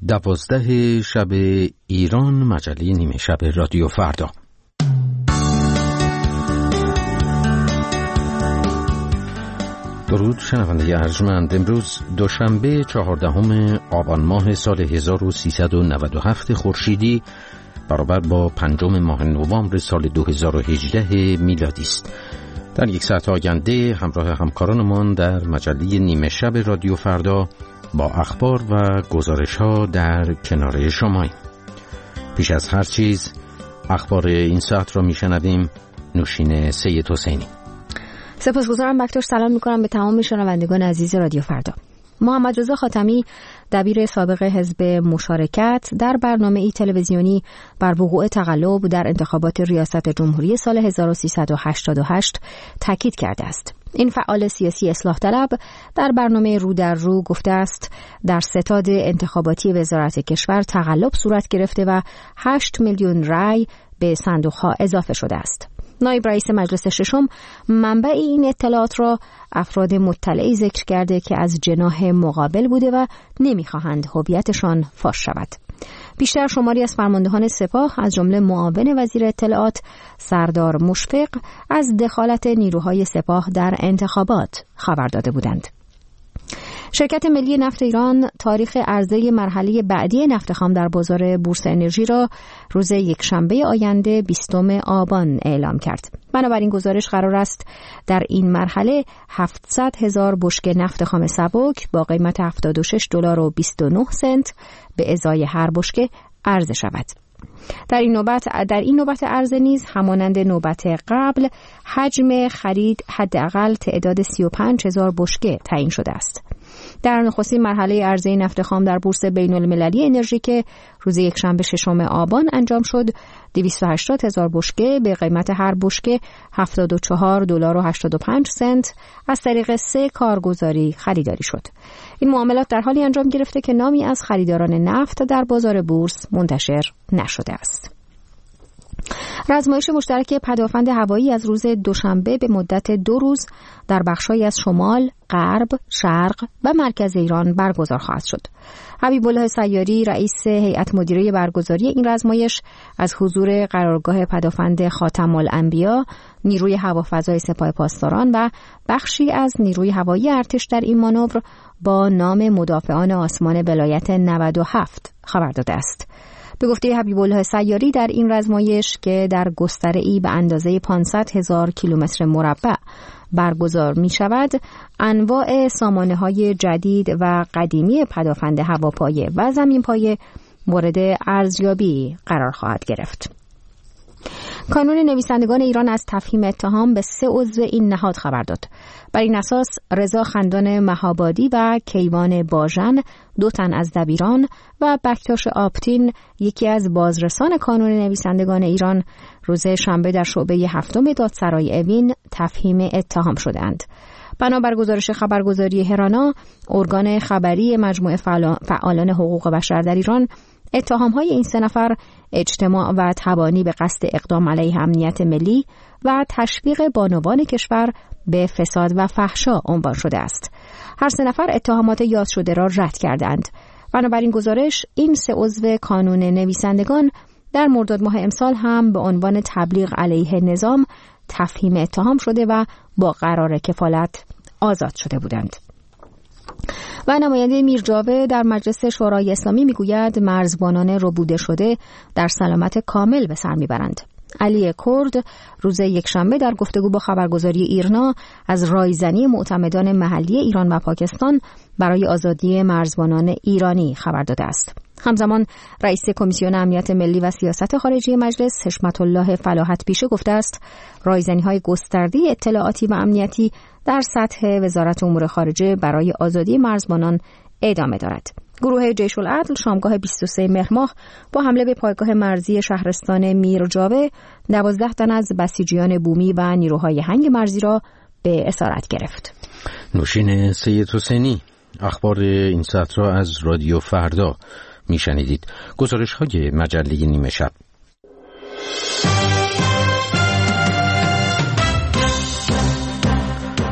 12 شب ایران، مجله نیمه شب رادیو فردا. درود شنونده ارجمند. امروز دوشنبه 14 آبان ماه سال 1397 خورشیدی برابر با 5 ماه نوامبر سال 2018 میلادی است. در یک ساعت آینده همراه همکارانمان در مجله نیمه شب رادیو فردا با اخبار و گزارش‌ها در کنار شماییم. پیش از هر چیز اخبار این ساعت را میشنویم. نوشین سید حسینی. سپاسگزارم بکتور. سلام میکنم به تمام شنوندگان عزیز رادیو فردا. محمد رضا خاتمی، دبیر سابق حزب مشارکت، در برنامه‌ای تلویزیونی بر وقوع تقلب در انتخابات ریاست جمهوری سال 1388 تاکید کرده است. این فعال سیاسی اصلاح طلب در برنامه رو در رو گفته است در ستاد انتخاباتی وزارت کشور تقلب صورت گرفته و 8 میلیون رأی به صندوق‌ها اضافه شده است. نایب رئیس مجلس ششم منبع این اطلاعات را افراد مطلعی ذکر کرده که از جناح مقابل بوده و نمی‌خواهند هویتشان فاش شود. بیشتر شماری از فرماندهان سپاه از جمله معاون وزیر اطلاعات سردار مشفق از دخالت نیروهای سپاه در انتخابات خبر داده بودند. شرکت ملی نفت ایران تاریخ عرضه مرحله بعدی نفت خام در بازار بورس انرژی را روز یکشنبه آینده 20 آبان اعلام کرد. بنابراین گزارش قرار است در این مرحله 700,000 بشکه نفت خام سبک با قیمت $76.29 به ازای هر بشکه عرضه شود. در این نوبت عرضه نیز همانند نوبت قبل حجم خرید حداقل تعداد 35,000 بشکه تعیین شده است. در نخستین مرحله عرضه نفت خام در بورس بین‌المللی انرژی که روز یکشنبه 6 آبان انجام شد، 280,000 بشکه به قیمت هر بشکه $74.85 از طریق 3 کارگزاری خریداری شد. این معاملات در حالی انجام گرفته که نامی از خریداران نفت در بازار بورس منتشر نشده است. رزمایش مشترک پدافند هوایی از روز دوشنبه به مدت 2 روز در بخش‌هایی از شمال، غرب، شرق و مرکز ایران برگزار خواهد شد. حبیب الله سیاری، رئیس هیئت مدیره برگزاری این رزمایش، از حضور قرارگاه پدافند خاتم الانبیا، نیروی هوافضای سپاه پاسداران و بخشی از نیروی هوایی ارتش در این مانور با نام مدافعان آسمان ولایت 97 خبر داده است. به گفته حبیب الله سیاری، در این رزمایش که در گستره‌ای به اندازه 500,000 کیلومتر مربع برگزار می شود، انواع سامانه‌های جدید و قدیمی پدافند هواپایه و زمینپایه مورد ارزیابی قرار خواهد گرفت. کانون نویسندگان ایران از تفهیم اتهام به 3 عضو این نهاد خبر داد. بر این اساس رضا خندان مهابادی و کیوان باژن، 2 تن از دبیران، و بکتاش آپتین، یکی از بازرسان کانون نویسندگان ایران، روز شنبه در شعبه 7 دادسرای اوین تفهیم اتهام شدند. بنابر گزارش خبرگزاری هرانا، ارگان خبری مجموعه فعالان حقوق بشر در ایران، اتهام‌های این 3 نفر اجتماع و تبانی به قصد اقدام علیه امنیت ملی و تشویق بانوان کشور به فساد و فحشا عنوان شده است. هر 3 نفر اتهامات یاد شده را رد کردند. بنابراین گزارش این 3 عضو کانون نویسندگان در مرداد ماه امسال هم به عنوان تبلیغ علیه نظام تفهیم اتهام شده و با قرار کفالت آزاد شده بودند. و نماینده میرجاوه در مجلس شورای اسلامی میگوید مرزبانان ربوده شده در سلامت کامل به سر میبرند. علی کرد روز یکشنبه در گفتگو با خبرگزاری ایرنا از رایزنی معتمدان محلی ایران و پاکستان برای آزادی مرزبانان ایرانی خبر داده است. همزمان رئیس کمیسیون امنیت ملی و سیاست خارجی مجلس حشمت الله فلاحت پیشه گفته است رایزنی‌های گسترده اطلاعاتی و امنیتی در سطح وزارت امور خارجه برای آزادی مرزبانان ادامه دارد. گروه جیش العدل شامگاه 23 مهر ماه با حمله به پایگاه مرزی شهرستان میرجاوه 12 تن از بسیجیان بومی و نیروهای هنگ مرزی را به اسارت گرفت. نوشین سید حسینی. اخبار این ساعت را از رادیو فردا میشنیدید. گزارش های مجله نیمه شب.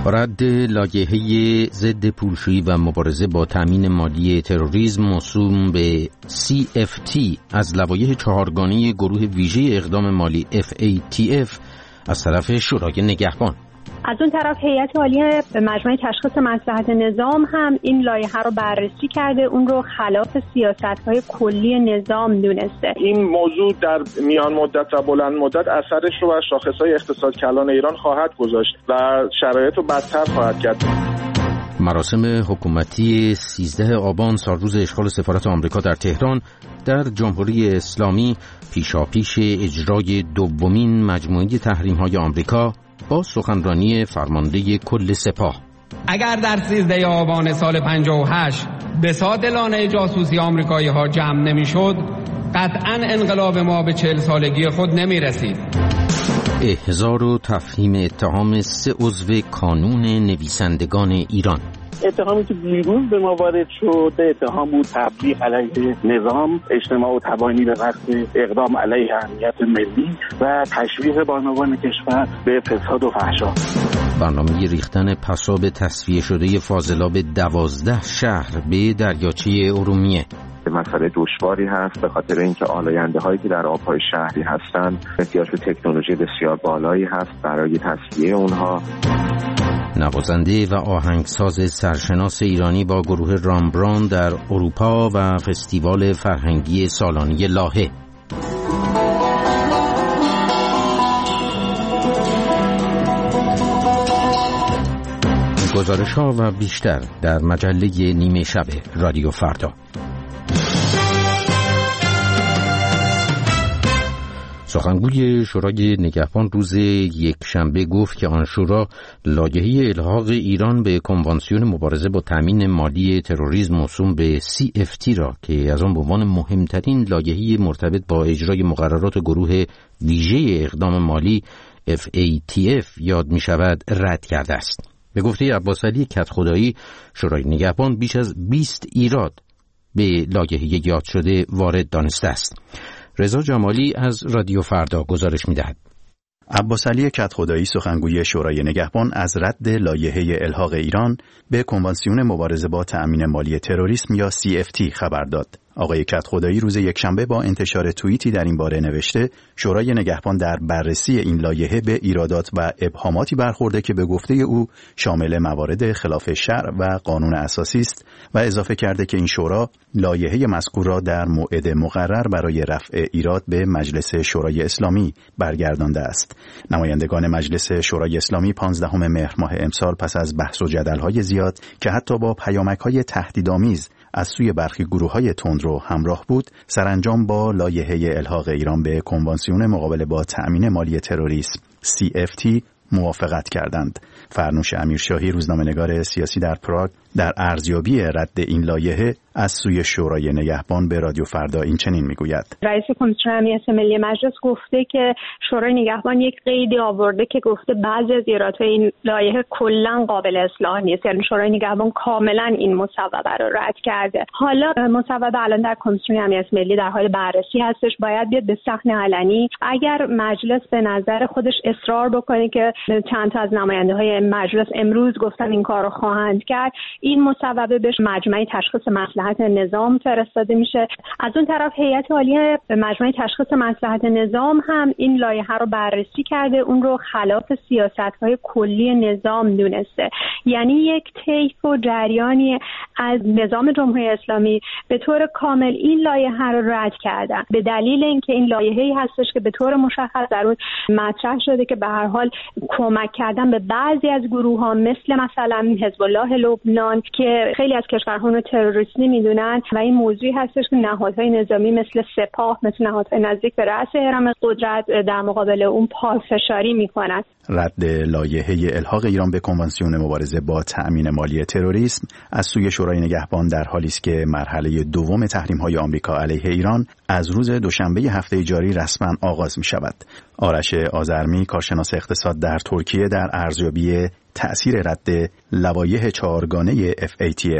رد لایحه ضد پولشویی و مبارزه با تامین مالی تروریسم موسوم به CFT از لوایح چهارگانه گروه ویژه اقدام مالی FATF از طرف شورای نگهبان. از اون طرف هیئت عالیه مجمع تشخیص مصلحت نظام هم این لایحه رو بررسی کرده، اون رو خلاف سیاست‌های کلی نظام دونسته. این موضوع در میان مدت و بلند مدت اثرش رو بر شاخص‌های اقتصاد کلان ایران خواهد گذاشت و شرایط رو بدتر خواهد کرد. مراسم حکومتی 13 آبان سالروز اشغال سفارت آمریکا در تهران در جمهوری اسلامی پیشاپیش اجرای دومین مجموعه تحریم‌های آمریکا با سخنرانی فرمانده کل سپاه. اگر در 13 آبان سال 58 بساط لانه جاسوسی آمریکایی‌ها جمع نمی‌شد، قطعاً انقلاب ما به 40 سالگی خود نمی‌رسید. احضار و تفهیم اتهام 3 عضو کانون نویسندگان ایران. اتهامی که دیروز به ما وارد شد اتهام بود تبلیغ علیه نظام، اجتماع و تبانی به قصد اقدام علیه امنیت ملی و تشویق بانوان کشور به فساد و فحشا. برنامه ریختن پساب تصفیه شده فاضلاب 12 شهر به دریاچه ارومیه. مسئله دشواری هست به خاطر اینکه آلاینده هایی که در آبهای شهری هستند احتیاج به تکنولوژی بسیار بالایی هست برای تصفیه اونها. نوازنده و آهنگساز سرشناس ایرانی با گروه رامبران در اروپا و فستیوال فرهنگی سالانه لاهه. گزارش‌ها و بیشتر در مجله نیمه شب رادیو فردا. سخنگوی شورای نگهبان روز یکشنبه گفت که آن شورا لایحه الحاق ایران به کنوانسیون مبارزه با تامین مالی تروریسم موسوم به CFT را که از آن به عنوان مهمترین لایحه مرتبط با اجرای مقررات گروه ویژه اقدام مالی FATF یاد می شود رد کرده است. به گفته عباسعلی کدخدایی، شورای نگهبان بیش از 20 ایراد به لایحه یاد شده وارد دانسته است. رضا جمالی از رادیو فردا گزارش می‌دهد. عباسعلی کدخدایی سخنگوی شورای نگهبان از رد لایحه الحاق ایران به کنوانسیون مبارزه با تأمین مالی تروریسم یا CFT خبر داد. آقای کدخدایی روز یکشنبه با انتشار توییتی در این باره نوشته شورای نگهبان در بررسی این لایحه به ایرادات و ابهاماتی برخورده که به گفته او شامل موارد خلاف شرع و قانون اساسی است و اضافه کرده که این شورا لایحه مذکور را در موعد مقرر برای رفع ایراد به مجلس شورای اسلامی برگردانده است. نمایندگان مجلس شورای اسلامی 15 مهر ماه امسال پس از بحث و جدل‌های زیاد که حتی با پیامک‌های تهدیدآمیز از سوی برخی گروه‌های تندرو همراه بود، سرانجام با لایحه الحاق ایران به کنوانسیون مقابله با تأمین مالی تروریسم CFT موافقت کردند. فرنوش امیرشاهی روزنامه‌نگار سیاسی در پراگ در ارزیابی رد این لایحه از سوی شورای نگهبان به رادیو فردا این چنین میگوید: رئیس کمیسیون امنیت ملی مجلس گفته که شورای نگهبان یک قیدی آورده که گفته بعضی از ایرادهای این لایحه کلا قابل اصلاح نیست، یعنی شورای نگهبان کاملا این مصوبه رو رد کرده. حالا مصوبه الان در کمیسیون امنیت ملی در حال بررسی هستش، باید بیاد به صحن علنی. اگر مجلس به نظر خودش اصرار بکنه که چند تا از نماینده‌های مجلس امروز گفتن این کارو خواهند کرد، این مصوبه به مجمع تشخیص مصلحت نظام فرستاده میشه. از اون طرف هیئت عالیه مجمع تشخیص مصلحت نظام هم این لایحه رو بررسی کرده، اون رو خلاف سیاست‌های کلی نظام دونسته. یعنی یک طیف و جریانی از نظام جمهوری اسلامی به طور کامل این لایحه رو رد کردن به دلیل اینکه این لایحه‌ای هستش که به طور مشخص در اون مطرح شده که به هر حال کمک کردن به بعضی از گروه‌ها مثلا حزب الله لبنان که خیلی از کشورها رو تروریستی میدونن و این موضوعی هستش که نهادهای نظامی مثل سپاه، مثل نهادهای نزدیک به رأس هرم قدرت در مقابل اون پافشاری میکنن. رد لایحه الحاق ایران به کنوانسیون مبارزه با تأمین مالی تروریسم از سوی شورای نگهبان در حالی است که مرحله دوم تحریم‌های آمریکا علیه ایران از روز دوشنبه هفته جاری رسما آغاز می شود. آرش آذرمی، کارشناس اقتصاد در ترکیه، در ارزیابی تأثیر رد لوایح چهارگانه FATF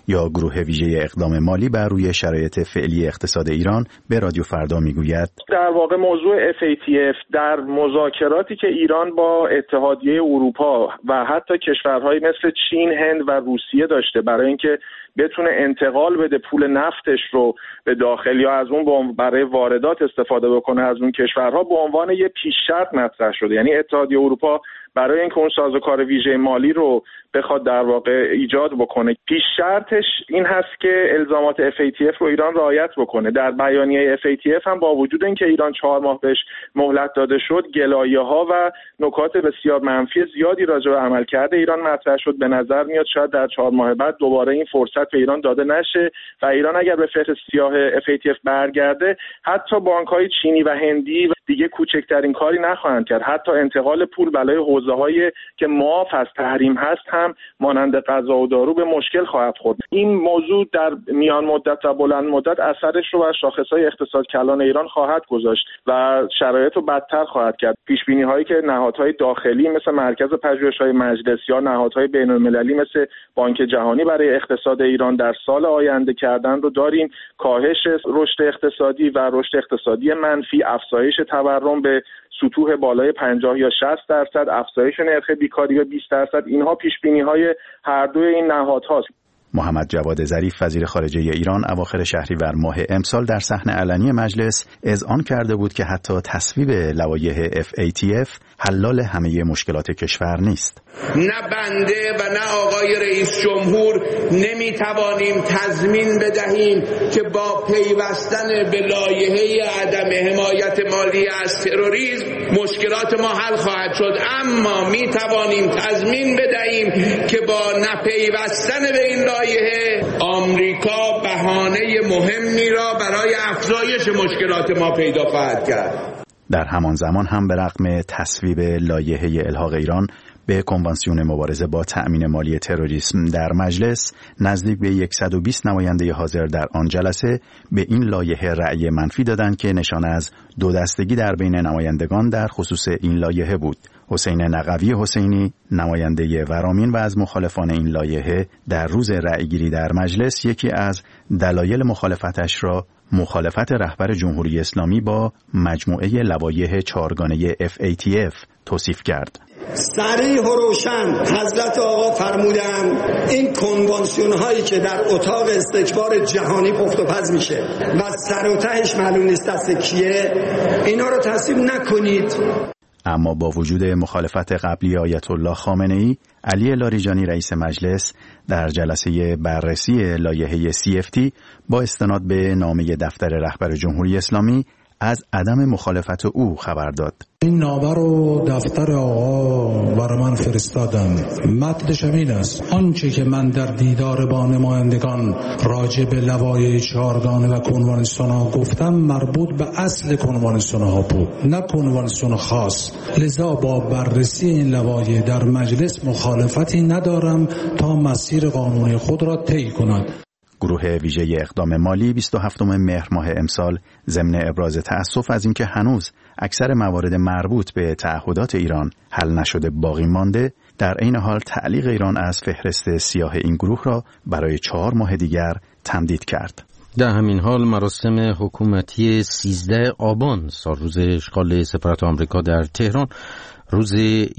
یا گروه ویژه اقدام مالی بر روی شرایط فعلی اقتصاد ایران به رادیو فردا میگوید در واقع موضوع FATF در مذاکراتی که ایران با اتحادیه اروپا و حتی کشورهای مثل چین، هند و روسیه داشته برای اینکه بتونه انتقال بده پول نفتش رو به داخل یا از اون برای واردات استفاده بکنه از اون کشورها، به عنوان یه پیش شرط مطرح شده. یعنی اتحادیه اروپا برای اینکه اون سازوکار ویژه مالی رو بخواد در واقع ایجاد بکنه، پیش شرطش این هست که الزامات FATF رو ایران رعایت بکنه. در بیانیه FATF هم با وجود اینکه ایران 4 ماه بهش مهلت داده شد، گلایه‌ها و نکات بسیار منفی زیادی راجع به عملکرد ایران مطرح شد. به نظر میاد شاید در 4 ماه بعد دوباره این فرصت به ایران داده نشه و ایران اگر به فهرست سیاه FATF برگرده، حتی بانک‌های چینی و هندی دیگه کوچکترین کاری نخواهند کرد. حتی انتقال پول برای حوزه‌هایی که معاف از تحریم هست هم مانند غذا و دارو به مشکل خواهد خورد. این موضوع در میان مدت و بلند مدت اثرش رو بر شاخص‌های اقتصاد کلان ایران خواهد گذاشت و شرایط رو بدتر خواهد کرد. پیش‌بینی‌هایی که نهادهای داخلی مثل مرکز پژوهش‌های مجلس یا نهادهای بین‌المللی مثل بانک جهانی برای اقتصاد ایران در سال آینده کردن رو داریم. کاهش رشد اقتصادی و رشد اقتصادی منفی، افزایش تورم به سطوح بالای 50 یا 60%، افزایش نرخ بیکاری به 20%، اینها پیش‌بینی‌های هر دوی این نهادهاست. محمد جواد ظریف وزیر خارجه ایران اواخر شهریور ماه امسال در صحن علنی مجلس اذعان کرده بود که حتی تصویب لوایح FATF حلال همه مشکلات کشور نیست. نه بنده و نه آقای رئیس جمهور نمیتوانیم تضمین بدهیم که با پیوستن به لایحه عدم حمایت مالی از تروریسم مشکلات ما حل خواهد شد، اما میتوانیم تضمین بدهیم که با نپیوستن به این لایحه آمریکا بهانه مهمی را برای افزایش مشکلات ما پیدا خواهد کرد. در همان زمان هم به رغم تصویب لایحه الحاق ایران به کنوانسیون مبارزه با تأمین مالی تروریسم در مجلس، نزدیک به 120 نماینده حاضر در آن جلسه به این لایحه رأی منفی دادند که نشانه از دو دستگی در بین نمایندگان در خصوص این لایحه بود. حسین نقوی حسینی، نماینده ورامین و از مخالفان این لایحه، در روز رأیگیری در مجلس یکی از دلایل مخالفتش را مخالفت رهبر جمهوری اسلامی با مجموعه لوایح 4گانه FATF توصیف کرد. صریح و روشن حضرت آقا فرمودند این کنوانسیون هایی که در اتاق استکبار جهانی پخت و پز میشه و سر و تهش معلوم نیست دست کیه، اینا رو تصویب نکنید. اما با وجود مخالفت قبلی آیت الله خامنه‌ای، علی لاریجانی رئیس مجلس در جلسه بررسی لایحه CFT با استناد به نامه دفتر رهبر جمهوری اسلامی از عدم مخالفت او خبر داد. این نامه رو دفتر آقا برای من فرستادن. متنش این است: آنچه که من در دیدار با نمایندگان راجع به لوایح 4گانه و کنوانسیون ها گفتم مربوط به اصل کنوانسیون ها بود، نه کنوانسیون خاص. لذا با بررسی این لوایح در مجلس مخالفتی ندارم تا مسیر قانونی خود را طی کند. گروه ویژه اقدام مالی 27 مهر ماه امسال ضمن ابراز تأسف از اینکه هنوز اکثر موارد مربوط به تعهدات ایران حل نشده باقی مانده، در عین حال تعلیق ایران از فهرست سیاه این گروه را برای 4 ماه دیگر تمدید کرد. در همین حال مراسم حکومتی 13 آبان سال روز اشغال سفارت آمریکا در تهران روز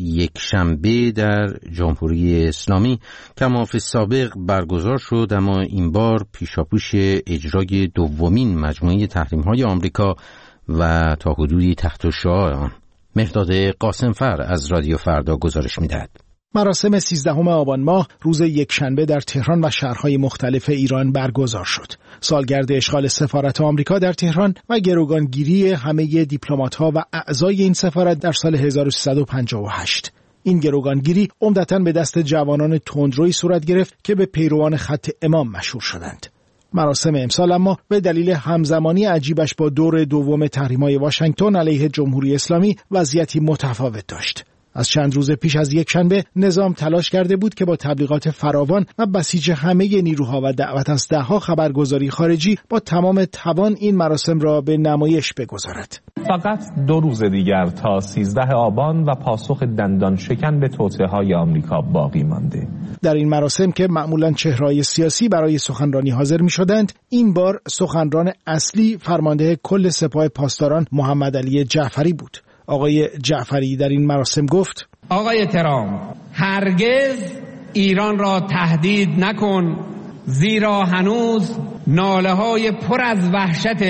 یکشنبه در جمهوری اسلامی کما فی سابق برگزار شد، اما این بار پیشاپیش اجرای دومین مجموعه تحریم‌های آمریکا و تا حدودی تحت شعاع آن. مهرداد قاسمفر از رادیو فردا گزارش می‌دهد. مراسم 13 آبان ماه روز یکشنبه در تهران و شهرهای مختلف ایران برگزار شد. سالگرد اشغال سفارت آمریکا در تهران و گروگانگیری همه دیپلمات‌ها و اعضای این سفارت در سال 1358. این گروگانگیری عمدتاً به دست جوانان تندروی صورت گرفت که به پیروان خط امام مشهور شدند. مراسم امسال اما به دلیل همزمانی عجیبش با دور دوم تحریم‌های واشنگتن علیه جمهوری اسلامی وضعیتی متفاوت داشت. از چند روز پیش از یکشنبه نظام تلاش کرده بود که با تبلیغات فراوان و بسیج همه نیروها و دعوت از دهها خبرگزاری خارجی با تمام توان این مراسم را به نمایش بگذارد. فقط 2 روز دیگر تا 13 آبان و پاسخ دندان شکن به توطئه‌های آمریکا باقی مانده. در این مراسم که معمولاً چهره‌های سیاسی برای سخنرانی حاضر می‌شدند، این بار سخنران اصلی فرمانده کل سپاه پاسداران محمد علی جعفری بود. آقای جعفری در این مراسم گفت: آقای ترامپ، هرگز ایران را تهدید نکن، زیرا هنوز ناله‌های پر از وحشت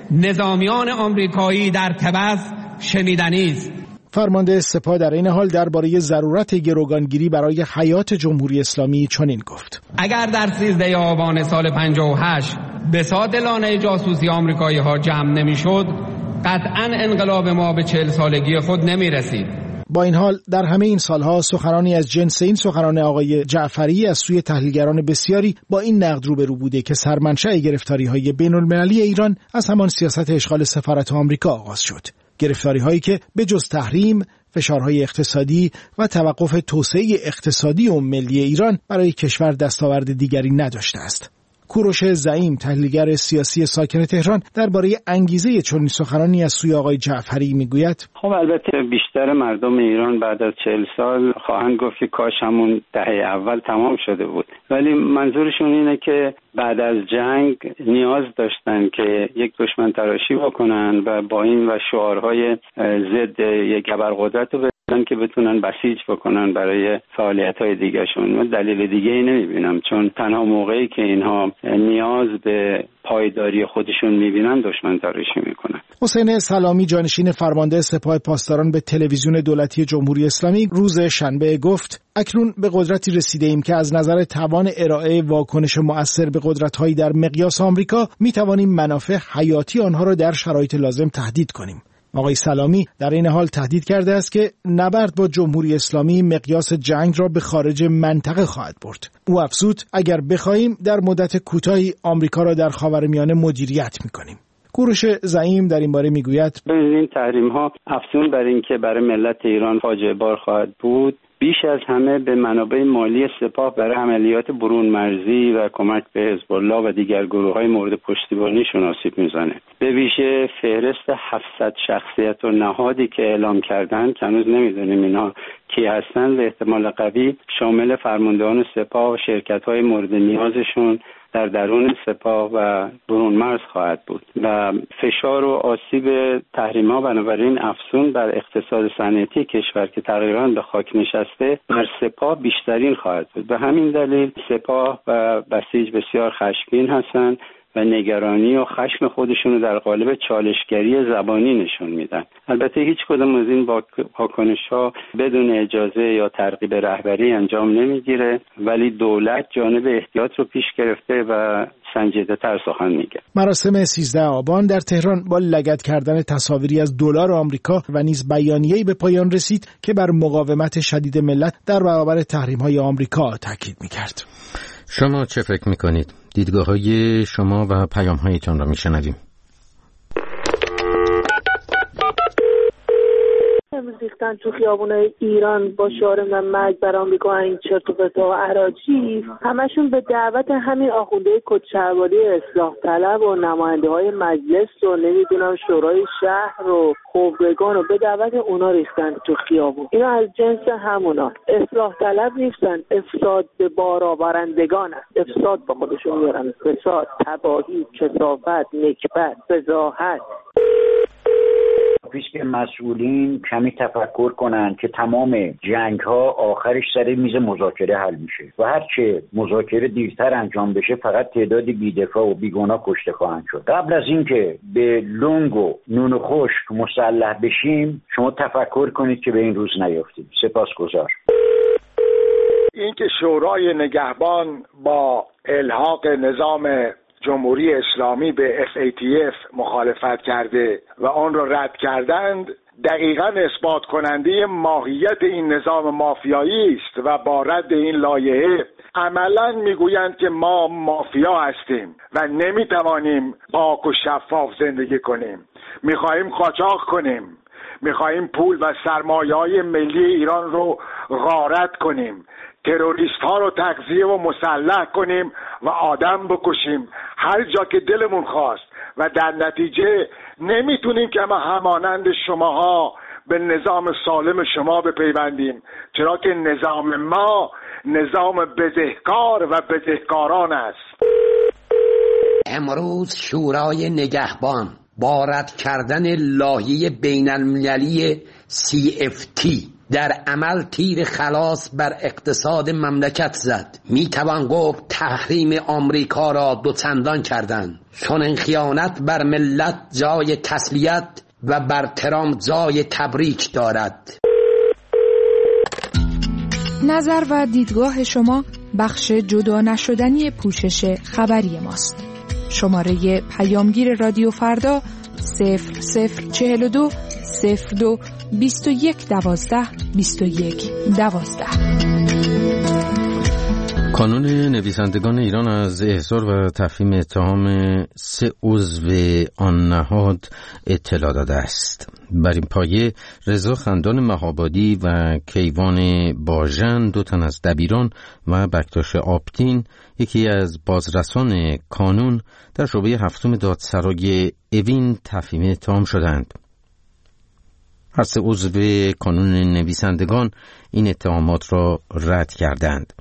نظامیان آمریکایی در طبس شنیدنی است. فرمانده سپاه در این حال درباره ضرورت گروگانگیری برای حیات جمهوری اسلامی چنین گفت: اگر در 13 آبان سال 58 بساط لانه جاسوسی آمریکایی ها جمع نمی‌شد، قطعاً انقلاب ما به 40 سالگی خود نمی‌رسید. با این حال در همه این سالها سخنرانی از جنس این سخنان آقای جعفری از سوی تحلیلگران بسیاری با این نقد روبرو بوده که سرمنشأ گرفتاری‌های بین‌المللی ایران از همان سیاست اشغال سفارت آمریکا آغاز شد. گرفتاری‌هایی که به جز تحریم، فشارهای اقتصادی و توقف توسعه اقتصادی و ملی ایران برای کشور دستاورد دیگری نداشته است. کوروش زعیم، تحلیلگر سیاسی ساکن تهران، درباره انگیزه چنین سخنانی از سوی آقای جعفری میگوید: خب البته بیشتر مردم ایران بعد از 40 سال خواهند گفت که کاش همون دهه اول تمام شده بود، ولی منظورشون اینه که بعد از جنگ نیاز داشتن که یک دشمن تراشی بکنن و با این و شعارهای ضد یک ابرقدرت رو که بتونن بسیج بکنن برای فعالیت‌های دیگه‌شون. من دلیل دیگه‌ای نمی‌بینم، چون تنها موقعی که اینها نیاز به پایداری خودشون می‌بینن دشمن تراشی می‌کنن. حسین سلامی، جانشین فرمانده سپاه پاسداران، به تلویزیون دولتی جمهوری اسلامی روز شنبه گفت: اکنون به قدرتی رسیده‌ایم که از نظر توان ارائه واکنش مؤثر به قدرت‌های در مقیاس آمریکا می‌توانیم منافع حیاتی آنها را در شرایط لازم تهدید کنیم. آقای سلامی در این حال تهدید کرده است که نبرد با جمهوری اسلامی مقیاس جنگ را به خارج منطقه خواهد برد. او افزود: اگر بخواهیم در مدت کوتاهی آمریکا را در خاورمیانه مدیریت می‌کنیم. کوروش زعیم در این باره میگوید: این تحریم‌ها افزون بر این که برای ملت ایران فاجعه بار خواهد بود، بیش از همه به منابع مالی سپاه برای عملیات برون مرزی و کمک به حزب الله و دیگر گروه‌های مورد پشتیبانیشون آسیب میزنه. به ویژه فهرست 700 شخصیت و نهادی که اعلام کردن که هنوز نمیدونیم اینا کی هستن، به احتمال قوی شامل فرماندهان سپاه و شرکت‌های مورد نیازشون در درون سپاه و برون مرز خواهد بود و فشار و آسیب تحریم‌ها بنابراین افزون بر اقتصاد صنعتی کشور که تقریباً به خاک نشسته بر سپاه بیشترین خواهد بود. به همین دلیل سپاه و بسیج بسیار خشمگین هستند و نگرانی و خشم خودشون رو در قالب چالشگری زبانی نشون میدن. البته هیچ کدام از این واکنش‌ها بدون اجازه یا ترغیب رهبری انجام نمیگیره، ولی دولت جانب احتیاط رو پیش گرفته و سنجیده تر سخن میگه. مراسم 13 آبان در تهران با لگد کردن تصاویری از دلار آمریکا و نیز بیانیه‌ای به پایان رسید که بر مقاومت شدید ملت در برابر تحریم‌های آمریکا تاکید می‌کرد. شما چه فکر می‌کنید؟ دیدگاه‌های شما و پیام‌هایتان را می‌شنویم. امروز ریختن تو خیابونای ایران با شعار مرگ بر آمریکا، این چرت و پرتا و اراجیف، همشون به دعوت همین آخونده کدشلواری اصلاح طلب و نماینده‌های مجلس و نمیدونم شورای شهر و خبرگان و به دعوت اونا ریختن تو خیابون. اینا از جنس همونا، اصلاح طلب نیستن، افساد به بار آورندگان هست. افساد با خودشون میارن، فساد، تباهی، کثافت، نکبت، فضاحت. پیش که مسئولین کمی تفکر کنن که تمام جنگ ها آخرش سر میز مذاکره حل میشه و هر چه مذاکره دیرتر انجام بشه فقط تعدادی بی‌دفاع و بیگناه کشته خواهند شد. قبل از اینکه به لنگ و نون خشک مسلح بشیم شما تفکر کنید که به این روز نیافتیم. سپاسگزار. این که شورای نگهبان با الحاق نظام جمهوری اسلامی به FATF مخالفت کرده و آن را رد کردند دقیقاً اثبات کننده ماهیت این نظام مافیایی است و با رد این لایحه عملاً میگویند که ما مافیا هستیم و نمیتوانیم پاک و شفاف زندگی کنیم، میخواهیم قاچاق کنیم، میخواهیم پول و سرمایه‌های ملی ایران رو غارت کنیم، تروریست ها رو تغذیه و مسلح کنیم و آدم بکشیم هر جا که دلمون خواست و در نتیجه نمیتونیم که همانند شماها به نظام سالم شما بپیوندیم، چرا که نظام ما نظام بدهکار و بدهکاران است. امروز شورای نگهبان با رد کردن لایحه بین المللی CFT در عمل تیر خلاص بر اقتصاد مملکت زد. میتوان گفت تحریم آمریکا را دوچندان کردند. چون این خیانت بر ملت جای تسلیت و بر ترامپ جای تبریک دارد. نظر و دیدگاه شما بخش جدا نشدنی پوشش خبری ماست. شماره پیامگیر رادیو فردا 0042 02 21 12 21 12. کانون نویسندگان ایران از احضار و تفهیم اتهام 3 عضو آن نهاد اطلاع داده است. بر این پایه رضا خندان مهابادی و کیوان باژن 2 تن از دبیران و بکتاش آپتین یکی از بازرسان کانون در شعبه 7 دادسرای اوین تفهیم اتهام شدند. هر 3 عضو کانون نویسندگان این اتهامات را رد کردند.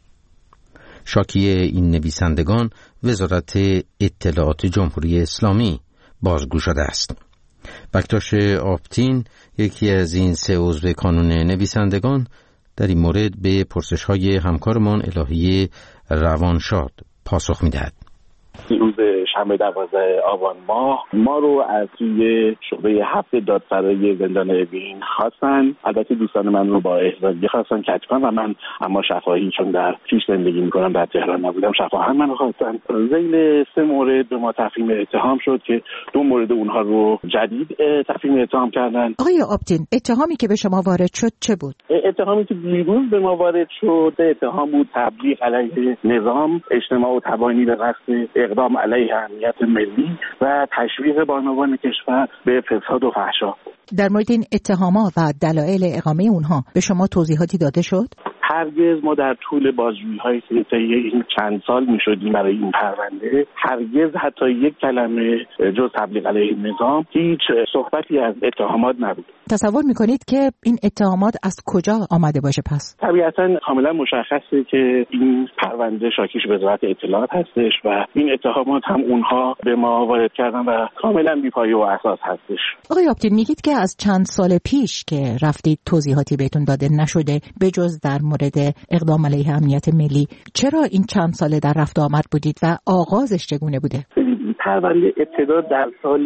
شاکی این نویسندگان وزارت اطلاعات جمهوری اسلامی بازگو شده است. بکتاش آپتین یکی از این 3 عضو کانون نویسندگان در این مورد به پرسش‌های همکارمان الهی روانشاد پاسخ می‌دهد. روز شنبه 12 آبان ما رو از توی شعبه 7 دادسرای زندان اوین خواستن. البته دوستان من رو با احضاریه خواستن کج کنم و من اما شفاهی چون در کیش زندگی میکنم در تهران نبودم شفاهی منو خواستن. ذیل 3 مورد به ما تفهیم اتهام شد که 2 مورد اونها رو جدید تفهیم اتهام کردن. آقای آپتین، اتهامی که به شما وارد شد چه بود؟ اتهامی که دیروز به ما وارد شد اتهام بود تبلیغ علیه نظام، اجتماع و تبانی به قصد اقدام علیه امنیت ملی و تشویق بانوان کشور به فساد و فحشا. در مورد این اتهامات و دلایل اقامه اونها به شما توضیحاتی داده شد؟ هرگز ما در طول بازجویی‌های طی این چند سال می‌شدیم برای این پرونده هرگز حتی یک کلمه جز تبلیغ علیه نظام هیچ صحبتی از اتهامات نبود. تصور می‌کنید که این اتهامات از کجا آمده باشه پس؟ طبیعتاً کاملا مشخصه که این پرونده شاکیش وزارت اطلاعات هستش و این اتهامات هم اونها به ما وارد کردن و کاملا بی‌پایه و اساس هستش. آقای آپتین، میگید که از چند سال پیش که رفتید توضیحاتی بهتون داده نشده به جز در مورد اقدام علیه امنیت ملی. چرا این چند ساله در رفت آمد بودید و آغازش چگونه بوده؟ پرونده ابتدا در سال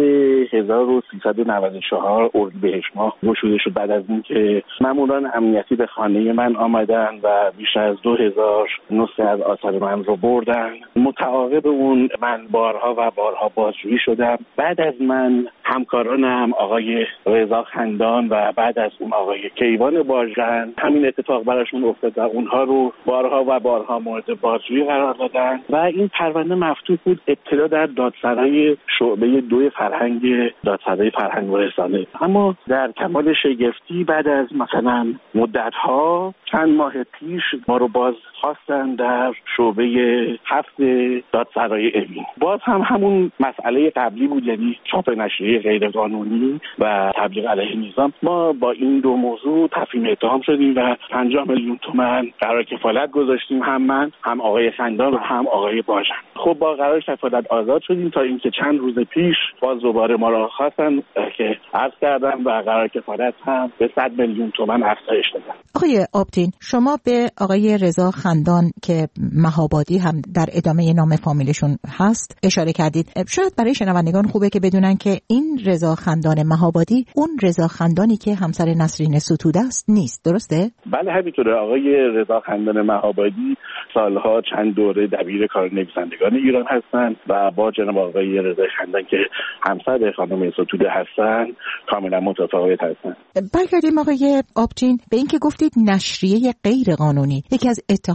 1394 اردیبهشت ماه گشوده شد بعد از اینکه ماموران امنیتی به خانه من آمدن و بیش از 2000 نسخه از آثار من رو بردن. متعاقب اون من بارها و بارها بازجویی شدم. بعد از من همکارانم آقای رضا خندان و بعد از اون آقای کیوان باژن همین اتفاق براشون افتاد و اونها رو بارها و بارها مورد بازجویی قرار دادن و این پرونده مفتوح بود ابتدا در دادسرای شعبه 2 فرهنگ دادسرای فرهنگ و رسانه. اما در کمال شگفتی بعد از مثلا مدت‌ها چند ماه پیش ما رو باز خواستن در شعبه 7 دادسرای اوین. باز هم همون مسئله قبلی بود، یعنی چاپ نشریه غیر قانونی و تبلیغ علیه نظام. ما با این 2 موضوع تفهیم اتهام شدیم و 50 میلیون تومان قرار کفالت گذاشتیم، هم من هم آقای خندان و هم آقای باژن. خب با قرار کفالت آزاد شدیم تا اینکه چند روز پیش باز دوباره ما را خواستن که عرض کردم و قرار کفالت هم به 100 میلیون تومان افزایش دادن. آقای آپتین، شما به آقای رضا خندان که مهابادی هم در ادامه نام فامیلشون هست اشاره کردید. شاید برای شنوندگان خوبه که بدونن که این رضا خندان مهابادی اون رضا خندانی که همسر نسرین ستوده است نیست، درسته؟ بله همینطوره. آقای رضا خندان مهابادی سالها چند دوره دبیر کار نویسندگان ایران هستند و با جناب آقای رضا خندان که همسر خانم ستوده هستند کاملا متفاوت هستند. برگردیم آقای آپتین به اینکه گفتید نشریه غیر قانونی. یکی از اتهامات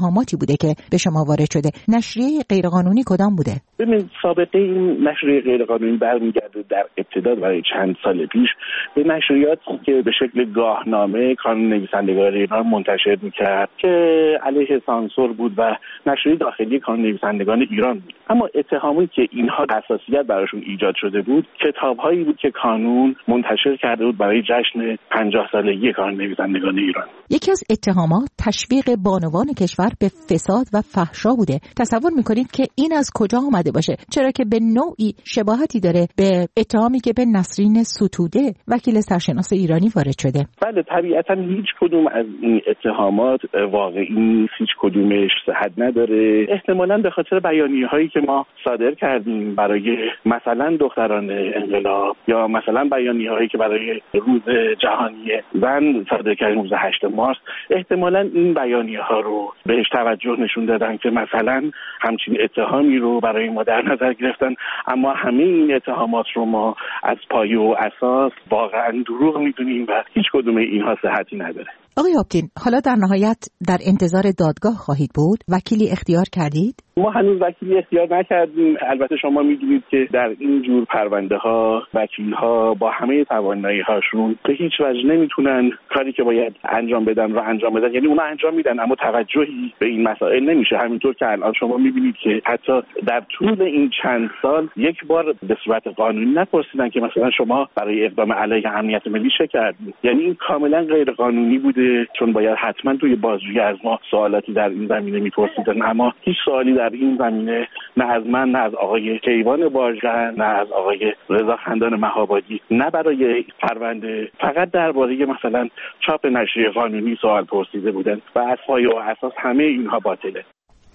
اتهاماتی بوده که به شما وارد شده. نشریه غیرقانونی کدام بوده؟ ببینید سابقه این نشریه غیرقانونی برمیگرده در ابتدا برای چند سال پیش به نشریاتی که به شکل گاهنامه کانون نویسندگان ایران منتشر میکرد که علیه سانسور بود و نشریه داخلی کانون نویسندگان ایران بود. اما اتهامی که اینها حساسیت براشون ایجاد شده بود کتاب‌هایی بود که کانون منتشر کرده بود برای جشن 50 سالگی کانون نویسندگان ایران. یکی از اتهامات تشویق بانوان کشور به فساد و فحشا بوده. تصور میکنید که این از کجا آمده باشه؟ چرا که به نوعی شباهتی داره به اتهامی که به نسرین ستوده وکیل سرشناس ایرانی وارد شده. بله طبیعتا هیچ کدوم از این اتهامات واقعی نیست، هیچ کدومش صحت نداره. احتمالاً به خاطر بیانیه‌هایی که ما صادر کردیم برای مثلا دختران انقلاب یا مثلا بیانیه‌هایی که برای روز جهانی زن صادر کردیم روز 8 مارس، احتمالاً این بیانیه‌ها رو بهش توجه نشون دادن که مثلا همچین اتهامی رو برای ما در نظر گرفتن. اما همه این اتهامات رو ما از پایه و اساس واقعا دروغ میدونیم و هیچ کدوم اینها صحتی نداره. آقای آپتین، حالا در نهایت در انتظار دادگاه خواهید بود؟ وکیلی اختیار کردید؟ ما هنوز وکیلی اختیار نکردیم. البته شما میدونید که در این جور پرونده ها وکیل ها با همه توانایی هاشون به هیچ وجه نمیتونن کاری که باید انجام بدن و انجام بدن، یعنی اونا انجام میدن اما توجهی به این مسائل نمیشه. همینطور که الان شما میبینید که حتی در طول این چند سال یک بار به صورت قانونی نپرسیدن که مثلا شما برای اقدام علیه امنیت ملی چه کردید. یعنی این کاملا غیر قانونی بوده، چون باید حتما توی بازجویی از ما سوالاتی در این زمینه میپرسیدن، اما هیچ سوالی در این زمینه نه از من، نه از آقای کیوان بارجان، نه از آقای رضا خندان مهابادی، نه برای پرونده، فقط درباره مثلا چاپ نشریه قانونی سوال پرسیده بودن و از پایه و اساس همه اینها باطله.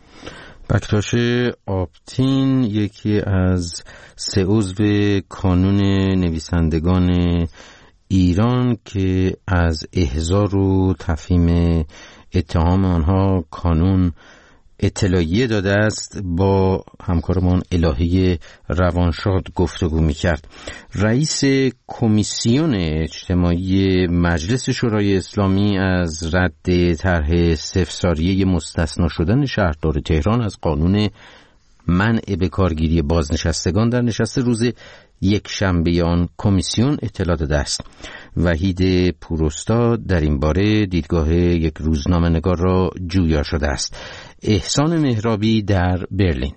بکتاش آپتین یکی از 3 عضو کانون نویسندگان ایران که از احضار و تفهیم اتهام آنها کانون اطلاعیه داده است با همکارمان الهی روانشاد گفتگو می‌کرد. رئیس کمیسیون اجتماعی مجلس شورای اسلامی از رد طرح صفرساریه مستثنا شدن شهردار تهران از قانون منع به کارگیری بازنشستگان در نشست روز یکشنبه آن کمیسیون اطلاع داده است. وحید پوراستاد در این باره دیدگاه یک روزنامه‌نگار را جویا شده است. احسان مهرابی در برلین.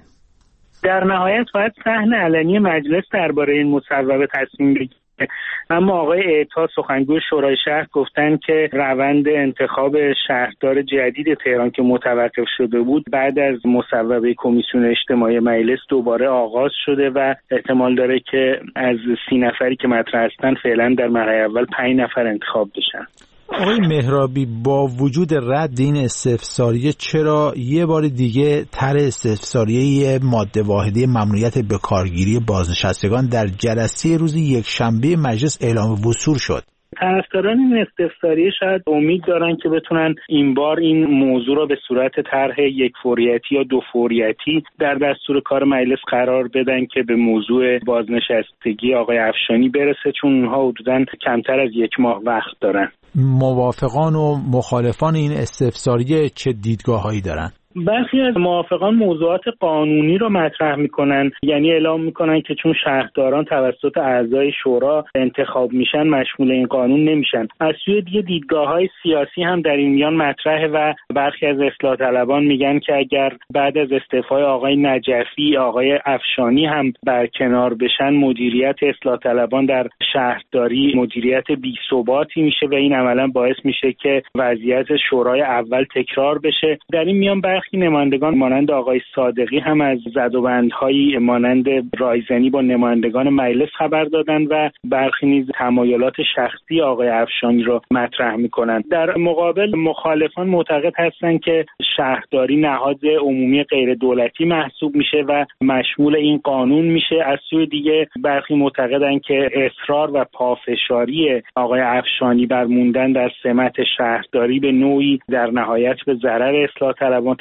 در نهایت باید صحن علنی مجلس درباره این مصوبه تصمیم بگیره، اما آقای اعطا سخنگوی شورای شهر گفتن که روند انتخاب شهردار جدید تهران که متوقف شده بود بعد از مصوبه کمیسیون اجتماعی مجلس دوباره آغاز شده و احتمال داره که از 30 نفری که مطرح هستن فعلا در مرحله اول 5 نفر انتخاب بشن. آقای مهرابی، با وجود رد این استفساریه چرا یه بار دیگه طرح استفساریه ماده واحده ممنوعیت به کارگیری بازنشستگان در جلسه روز یکشنبه مجلس اعلام وصول شد؟ طرفداران این استفساریه شاید امید دارن که بتونن این بار این موضوع را به صورت طرح 1 فوریتی یا 2 فوریتی در دستور کار مجلس قرار بدن که به موضوع بازنشستگی آقای افشانی برسه، چون اونها حدوداً کمتر از 1 ماه وقت دارن. موافقان و مخالفان این استفساریه چه دیدگاه‌هایی دارن؟ برخی از موافقان موضوعات قانونی رو مطرح میکنن، یعنی اعلام میکنن که چون شهرداران توسط اعضای شورا انتخاب میشن مشمول این قانون نمیشن. از سوی دیگه دیدگاه‌های سیاسی هم در این میان مطرحه و برخی از اصلاح طلبان میگن که اگر بعد از استعفای آقای نجفی آقای افشانی هم برکنار بشن مدیریت اصلاح طلبان در شهرداری مدیریت بی‌ثباتی میشه و این عملاً باعث میشه که وضعیت شورای اول تکرار بشه. در این میان برخی نمایندگان مانند آقای صادقی هم از زدوبندهایی مانند رایزنی با نمایندگان مجلس خبر دادن و برخی نیز تمایلات شخصی آقای افشانی را مطرح می‌کنند. در مقابل مخالفان معتقد هستند که شهرداری نهاد عمومی غیر دولتی محسوب میشه و مشمول این قانون میشه. از سوی دیگه برخی معتقدند که اصرار و پافشاری آقای افشانی بر موندن در سمت شهرداری به نوعی در نهایت به ضرر اصلاح طلبان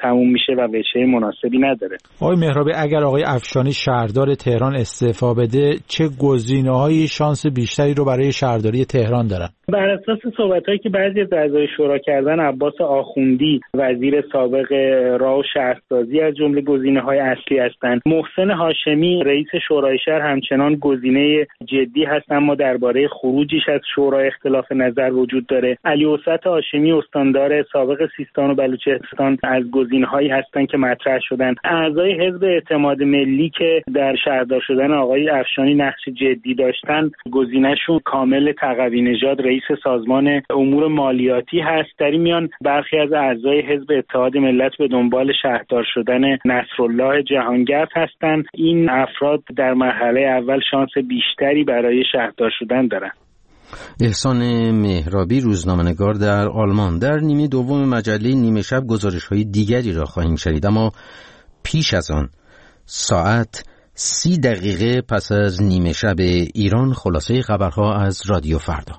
تموم میشه و وجه مناسبی نداره. آقای مهرابی، اگر آقای افشانی شهردار تهران استعفا بده چه گزینه‌هایی شانس بیشتری رو برای شهرداری تهران دارن؟ بر اساس صحبت‌هایی که بعضی از اعضای شورا کردن، عباس آخوندی وزیر سابق راه و شهرسازی از جمله گزینه‌های اصلی هستند. محسن هاشمی رئیس شورای شهر همچنان گزینه جدی هست، اما درباره خروجش از شورا اختلاف نظر وجود داره. علی وسعت هاشمی استاندار سابق سیستان و بلوچستان از گزینه‌هایی هستند که مطرح شدن. اعضای حزب اعتماد ملی که در شهردار شدن آقای افشانی نقش جدی داشتن، گزینه‌شون کامل تقوی نژاد رئیس سازمان امور مالیاتی هست. در این میان برخی از اعضای حزب اتحاد ملت به دنبال شهردار شدن نصرالله جهانگرد هستند. این افراد در مرحله اول شانس بیشتری برای شهردار شدن دارند. احسان مهرابی، روزنامه‌نگار در آلمان. در نیمه دوم مجله نیمه شب گزارش‌های دیگری را خواهیم شنید، اما پیش از آن ساعت 30 دقیقه پس از نیمه شب ایران خلاصه خبرها از رادیو فردا.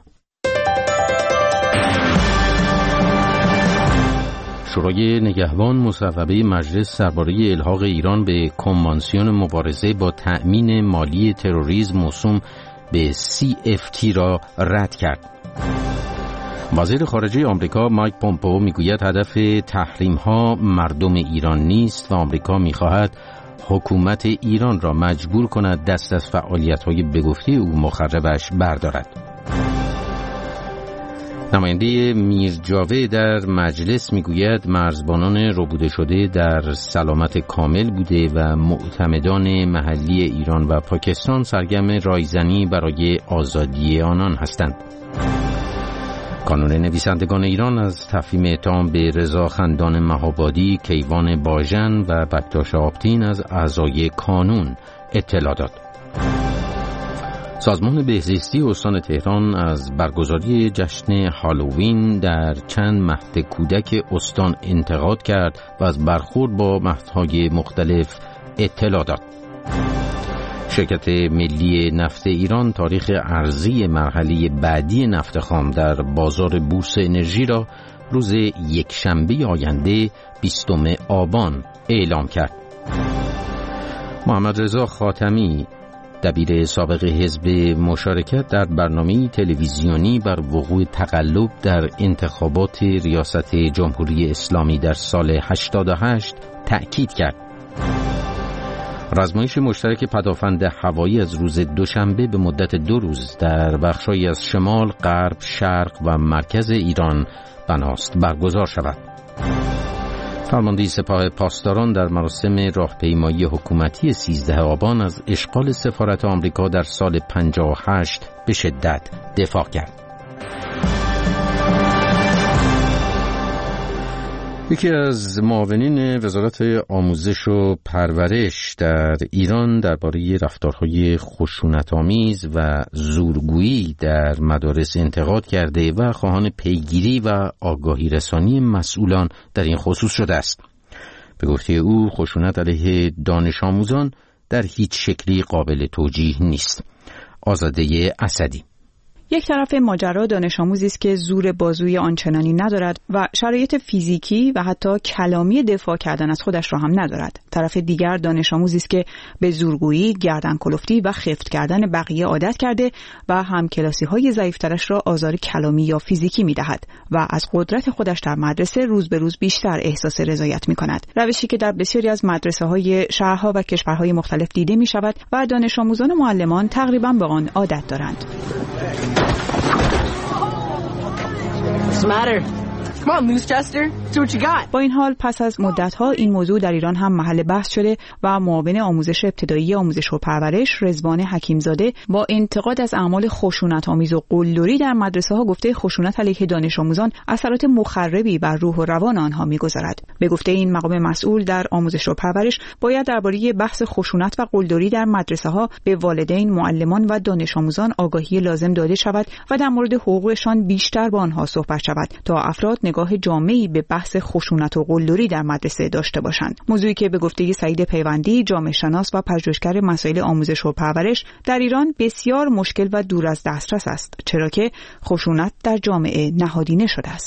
شورای نگهبان مصوبه مجلس درباره الحاق ایران به کنوانسیون مبارزه با تأمین مالی تروریسم موسوم به CFT را رد کرد. وزیر خارجه آمریکا مایک پومپئو میگوید هدف تحریم‌ها مردم ایران نیست و آمریکا می‌خواهد حکومت ایران را مجبور کند دست از فعالیت‌های به گفته او مخربش بردارد. نماینده میرجاوه در مجلس میگوید مرزبانان ربوده شده در سلامت کامل بوده و معتمدان محلی ایران و پاکستان سرگرم رایزنی برای آزادی آنان هستند. کانون نویسندگان ایران از تفهیم اتهام به رضا خندان مهابادی، کیوان باژن و بکتاش آبتین از اعضای کانون اطلاع داد. سازمان بهزیستی استان تهران از برگزاری جشن هالووین در چند مهد کودک استان انتقاد کرد و از برخورد با مهدهای مختلف اطلاع داد. شرکت ملی نفت ایران تاریخ ارزی مرحله بعدی نفت خام در بازار بورس انرژی را روز یکشنبه آینده 20 آبان اعلام کرد. محمد رضا خاتمی، دبیر سابق حزب مشارکت، در برنامه تلویزیونی بر وقوع تقلب در انتخابات ریاست جمهوری اسلامی در سال 88 تأکید کرد. رزمایش مشترک پدافند هوایی از روز دوشنبه به مدت 2 روز در بخش‌هایی از شمال، غرب، شرق و مرکز ایران بناست برگزار شود. فرمانده سپاه پاسداران در مراسم راهپیمایی حکومتی 13 آبان از اشغال سفارت آمریکا در سال 58 به شدت دفاع کرد. یکی از معاونین وزارت آموزش و پرورش در ایران درباره رفتارهای خشونت‌آمیز و زورگویی در مدارس انتقاد کرده و خواهان پیگیری و آگاهی رسانی مسئولان در این خصوص شده است. به گفته او خشونت علیه دانش آموزان در هیچ شکلی قابل توجیه نیست. آزاده اسدی: یک طرف ماجرا دانش آموزی است که زور بازوی آنچنانی ندارد و شرایط فیزیکی و حتی کلامی دفاع کردن از خودش را هم ندارد. طرف دیگر دانش آموزی است که به زورگویی، گردن کلفتی و خفت کردن بقیه عادت کرده و همکلاسی‌های ضعیف‌ترش را آزار کلامی یا فیزیکی می‌دهد و از قدرت خودش در مدرسه روز به روز بیشتر احساس رضایت می‌کند. روشی که در بسیاری از مدرسه‌های شهرها و کشورهای مختلف دیده می‌شود و دانش آموزان و معلمان تقریباً به آن عادت دارند. What's the matter? Come on, Moose Chester. See what you got. با این حال پس از مدت‌ها این موضوع در ایران هم محل بحث شده و معاون آموزش ابتدایی آموزش و پرورش رضوان حکیمزاده با انتقاد از اعمال خشونت‌آمیز و قلدری در مدرسه‌ها گفته خشونت علیه دانش آموزان اثرات مخربی بر روح و روان آنها می‌گذارد. به گفته این مقام مسئول در آموزش و پرورش باید درباره بحث خشونت و قلدری در مدرسه‌ها به والدین، معلمان و دانش آموزان آگاهی لازم داده شود و در مورد حقوقشان بیشتر با آنها صحبت شود تا افراد نگاه جامعی به بحث خشونت و قلدری در مدرسه داشته باشند. موضوعی که به گفته سعید پیوندی، جامعه شناس و پژوهشگر مسائل آموزش و پرورش، در ایران بسیار مشکل و دور از دسترس است، چرا که خشونت در جامعه نهادینه شده است.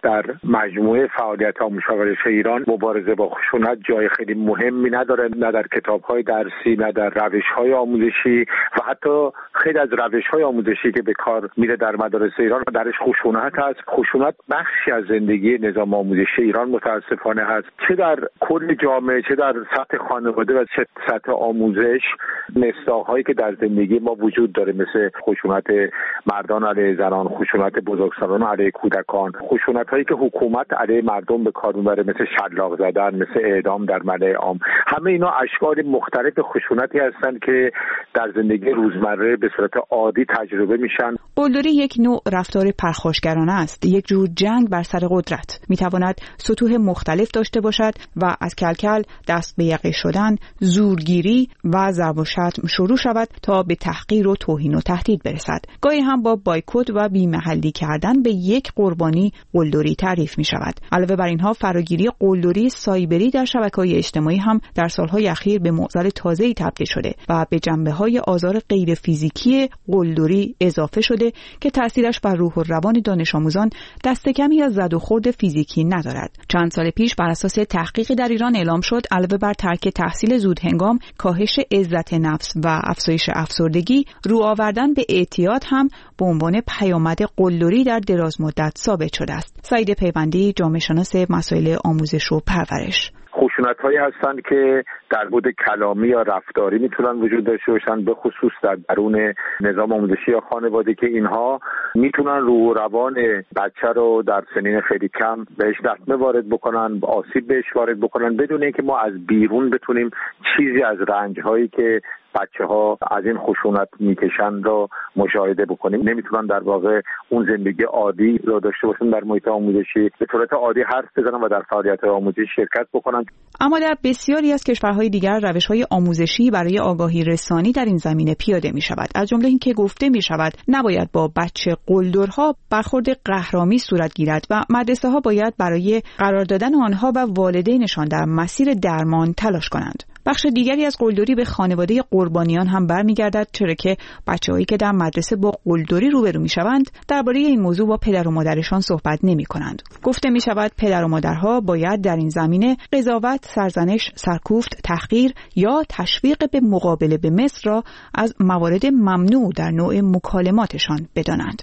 در مجموعه فعالیت‌ها مشاورش ایران مبارزه با خشونت جای خیلی مهمی نداره، نه در کتاب‌های درسی، نه در روش‌های آموزشی و حتی خیلی از روش‌های آموزشی که به کار میره در مدارس ایران درش خشونت هست. خشونت بخشی از زندگی نظام آموزشی ایران متاسفانه هست، چه در کل جامعه، چه در سطح خانواده و چه سطح آموزش. مصداق‌هایی که در زندگی ما وجود داره مثل خشونت مردان علیه زنان، خشونت بزرگسالان علیه کودکان، خشونت‌هایی که حکومت علیه مردم به کار میبره مثل شلاق زدن، مثل اعدام در ملأ عام. همه اینا اشکال مختلف خشونتی هستند که در زندگی روزمره به صورت عادی تجربه میشن. قلدری یک نوع رفتار پرخاشگرانه است، یک جور جنگ بر سر قدرت. میتواند سطوح مختلف داشته باشد و از کلکل، دست به یقه شدن، زورگیری و ضرب و شتم شروع شود تا به تحقیر و توهین و تهدید برسد. گاهی هم با بایکوت و بی‌محلی کردن به یک قربانی قلدری تعریف می شود. علاوه بر اینها فراگیری قلدری سایبری در شبکه‌های اجتماعی هم در سالهای اخیر به معضل تازه‌ای تبدیل شده و به جنبه‌های آزار غیر فیزیکی قلدری اضافه شده که تأثیرش بر روح و روان دانش آموزان دست کمی از زد و خورد فیزیکی ندارد. چند سال پیش بر اساس تحقیقی در ایران اعلام شد علاوه بر ترک تحصیل زودهنگام، کاهش عزت نفس و افزایش افسردگی، رو آوردن به اعتیاد هم به عنوان پیامد قلدری در دراز مدت ثابت شده است. سعید پیوندی، جامعه شناس مسائل آموزش و پرورش: خشونت‌هایی هستند که در بود کلامی یا رفتاری میتونن وجود داشته باشن، به خصوص در درون نظام آموزشی یا خانواده، که اینها میتونن روح و روان بچه رو در سنین خیلی کم بهش لطمه وارد بکنن، آسیب بهش وارد بکنن، بدون اینکه ما از بیرون بتونیم چیزی از رنج‌هایی که بچه‌ها از این خشونت میکشن رو مشاهده بکنیم. نمیتونن در واقع اون زندگی عادی رو داشته باشن در محیط آموزشی، به صورت عادی حرف بزنن و در فعالیت‌های آموزشی شرکت بکنن. اما در بسیاری از کشورهای دیگر روش‌های آموزشی برای آگاهی رسانی در این زمینه پیاده می‌شود. از جمله اینکه گفته می‌شود نباید با بچه قلدرها برخورد قهرامی صورت گیرد و مدرسه‌ها باید برای قرار دادن آنها و والدینشان در مسیر درمان تلاش کنند. بخش دیگری از قلدری به خانواده قربانیان هم برمیگردد، چرا که بچه‌هایی که در مدرسه با قلدری روبرو میشوند درباره این موضوع با پدر و مادرشان صحبت نمی‌کنند. گفته می‌شود پدر و مادرها باید در این زمینه قضاوت، سرزنش، سرکوفت، تحقیر یا تشویق به مقابله به مثل را از موارد ممنوع در نوع مکالماتشان بدانند.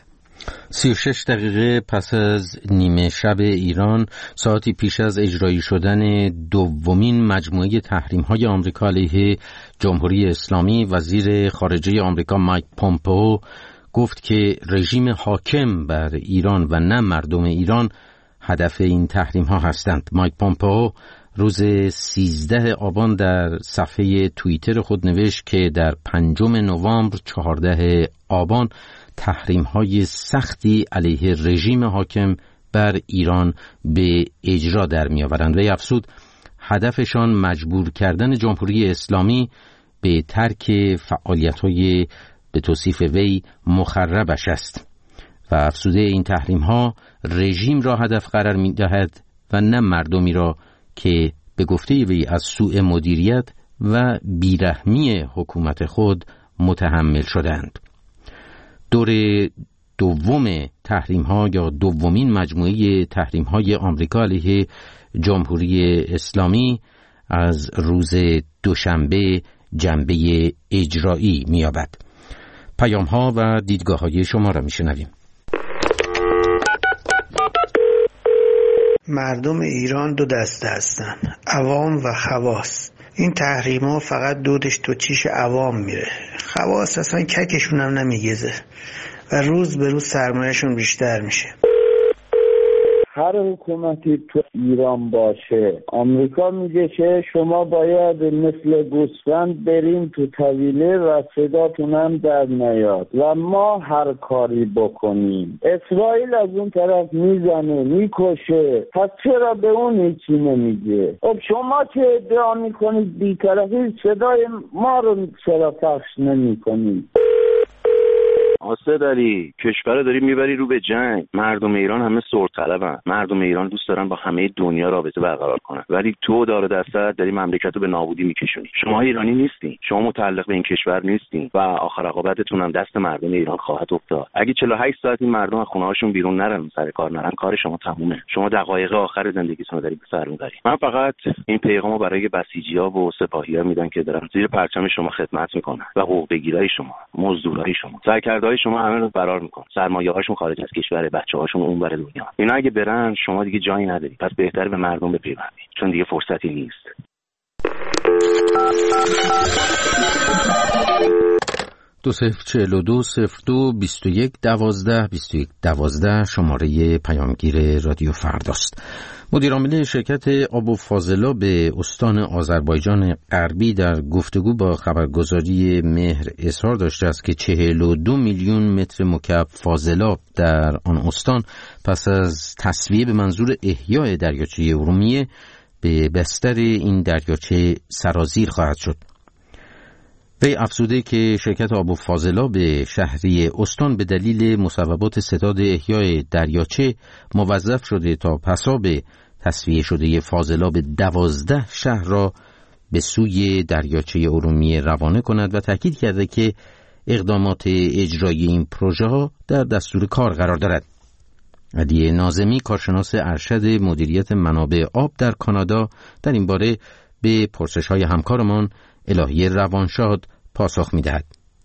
36 دقیقه پس از نیمه شب ایران، ساعتی پیش از اجرایی شدن دومین مجموعه تحریم‌های آمریکا علیه جمهوری اسلامی، وزیر خارجه آمریکا مایک پومپئو گفت که رژیم حاکم بر ایران و نه مردم ایران هدف این تحریم‌ها هستند. مایک پومپئو روز 13 آبان در صفحه توییتر خود نوشت که در 5 نوامبر 14 آبان تحریم‌های سختی علیه رژیم حاکم بر ایران به اجرا در می‌آورند و افزود هدفشان مجبور کردن جمهوری اسلامی به ترک فعالیت‌های به توصیف وی مخربش است و افزوده این تحریم‌ها رژیم را هدف قرار می‌دهد و نه مردمی را که به گفته وی از سوء مدیریت و بیرحمی حکومت خود متحمل شدند. دور دوم تحریم‌ها یا دومین مجموعه تحریم‌های آمریکا علیه جمهوری اسلامی از روز دوشنبه جنبه اجرایی می‌یابد. پیام‌ها و دیدگاه‌های شما را می‌شنویم. مردم ایران دو دسته هستن، عوام و خواص. این تحریما فقط دودش تو چیش عوام میره، خواص اصلا ککشون هم نمیگیزه و روز به روز سرمایهشون بیشتر میشه. هر حکومتی تو ایران باشه، آمریکا میگه که شما باید مثل گوسفند بریم تو طویله و صداتون هم در نیاد و ما هر کاری بکنیم. اسرائیل از اون طرف میزنه میکشه، پس چرا به اون هیچی نمیگه؟ خب شما که ادعا میکنید بی‌طرفی، صدای ما رو چرا پخش نمیکنید؟ خلاصه داری کشور داری میبری رو به جنگ. مردم ایران همه سر طلبن، مردم ایران دوست دارن با همه دنیا رابطه برقرار کنن، ولی تو دار دستت داری مملکت رو به نابودی میکشونی. شما ایرانی نیستین، شما متعلق به این کشور نیستین و آخر عاقبتتون هم دست مردم ایران خواهد افتاد. اگه 48 ساعت این مردم از خونه‌هاشون بیرون نرن، سر کار نرن، کار شما تمومه. شما دقایق آخر زندگیتون رو دارید به سر میبرید. من فقط این پیغامو برای بسیجی‌ها و سپاهی‌ها میدم که دارن زیر پرچم شما خدمت میکنن و حقوق بگیرای شما، مزدورای شما، سرکرده‌های شما همه رو فرار میکنن. سرمایه‌هاشون خارج از کشور، بچه‌هاشون اونور دنیا. اینا اگه برن شما دیگه جایی نداری. پس بهتره به مردم بپیوندید، چون دیگه فرصتی نیست. 2042022112 شماره پیامگیر رادیو فرداست. مدیر عامل شرکت آب و فاضلاب استان آذربایجان غربی در گفتگو با خبرگزاری مهر اظهار داشته است که 42 میلیون متر مکعب فاضلاب در آن استان پس از تصفیه به منظور احیای دریاچه ارومیه به بستر این دریاچه سرازیر خواهد شد. وی افزوده که شرکت آب و فاضلاب شهری استان به دلیل مصوبات ستاد احیای دریاچه موظف شده تا پساب تصفیه شده فاضلاب 12 شهر را به سوی دریاچه ارومیه روانه کند و تاکید کرده که اقدامات اجرایی این پروژه ها در دستور کار قرار دارد. علی ناظمی، کارشناس ارشد مدیریت منابع آب در کانادا، در این باره به پرسش‌های همکارمان الهی روانشاد پاسخ می‌دهد.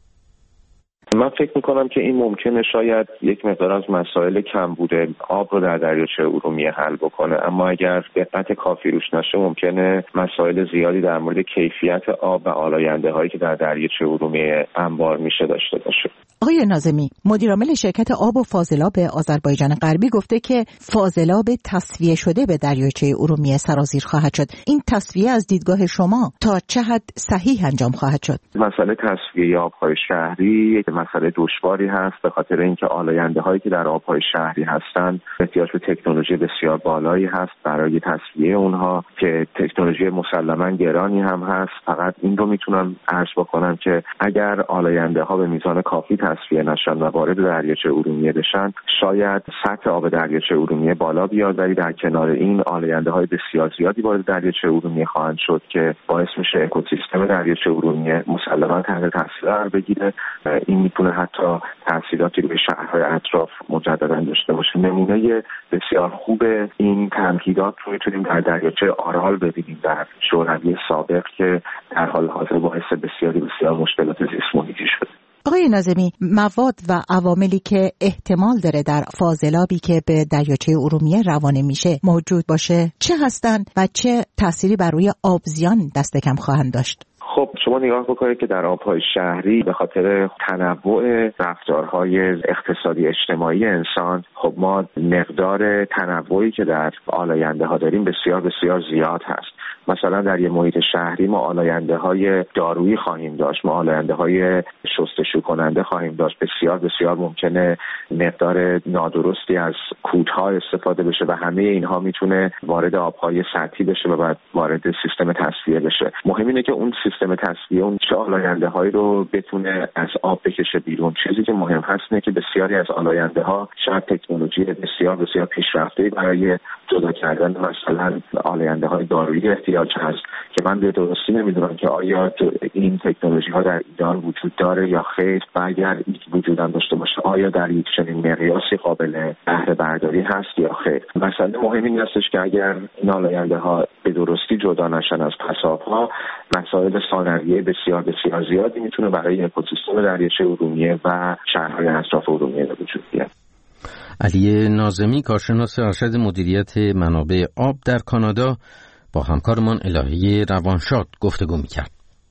من فکر میکنم که این ممکنه شاید یک مقدار از مسائل کمبود آب رو در دریاچه ارومیه حل بکنه، اما اگر دقت کافی روش نشه ممکنه مسائل زیادی در مورد کیفیت آب و آلاینده هایی که در دریاچه ارومیه انبار میشه داشته باشه. آقای ناظمی، مدیر عامل شرکت آب و فاضلاب آذربایجان غربی گفته که فاضلاب تصفیه شده به دریاچه ارومیه سرازیر خواهد شد. این تصفیه از دیدگاه شما تا چه حد صحیح انجام خواهد شد؟ مسئله تصفیه آب‌های شهری مسئله دشواری هست، به خاطر اینکه آلاینده هایی که در آب‌های شهری هستند احتیاج به تکنولوژی بسیار بالایی هست برای تصفیه اونها که تکنولوژی مسلماً گرانی هم هست. فقط این رو میتونم عرض بکنم که اگر آلاینده ها به میزان کافی تصفیه نشن و وارد دریاچه ارومیه بشن، شاید سطح آب دریاچه ارومیه بالا بیاد، ولی در کنار این آلاینده های بسیار زیادی وارد دریاچه ارومیه خواهند شد که باعث میشه اکوسیستم دریاچه ارومیه مسلماً تحت تاثیر قرار بگیره. این میتونه حتی تاثیراتی روی شهرهای اطراف مجددا داشته باشه. نمونه بسیار خوب این تمهیدات رو میتونیم در دریاچه آرال ببینیم در شوروی سابق که در حال حاضر باعث بسیار مشکلات زیست محیطی شده. آقای ناظمی، مواد و عواملی که احتمال داره در فاضلابی که به دریاچه ارومیه روانه میشه موجود باشه چه هستن و چه تأثیری بر روی آبزیان دست کم خواهند داشت؟ خب شما نگاه بکنید که در آب‌های شهری به خاطر تنوع رفتارهای اقتصادی اجتماعی انسان، خب ما مقدار تنوعی که در آلاینده ها داریم بسیار زیاد هست. مثلا در یه محیط شهری ما آلاینده های دارویی خواهیم داشت، ما آلاینده های شستشو کننده خواهیم داشت. بسیار ممکنه مقدار نادرستی از کودها استفاده بشه و همه اینها میتونه وارد آبهای سطحی بشه و بعد وارد سیستم تصفیه بشه. مهم اینه که اون سیستم تصفیه اون چه آلاینده هایی رو بتونه از آب بکشه بیرون. چیزی که مهم هست اینه که بسیاری از آلاینده ها شاید تکنولوژی بسیار پیشرفته برای جدا کردن مثلا آلاینده های دارویی احتیاج هست که من به درستی نمیدونم که آیا این تکنولوژی ها در ایران وجود داره یا خیر، و اگر وجود هم داشته باشه آیا در یک چنین مقیاسی قابل بهره برداری هست یا خیر. مسئله مهم این هستش که اگر این آلاینده ها به درستی جدا نشن از پساب ها، مسائل ثانویه بسیار زیادی میتونه برای اکوسیستم دریاچه ارومیه و شهرهای اطراف ارومیه به وجود بیاد. علی ناظمی، کارشناس ارشد مدیریت منابع آب در کانادا، با همکارمان الهی روانشاد گفتگو میکرد.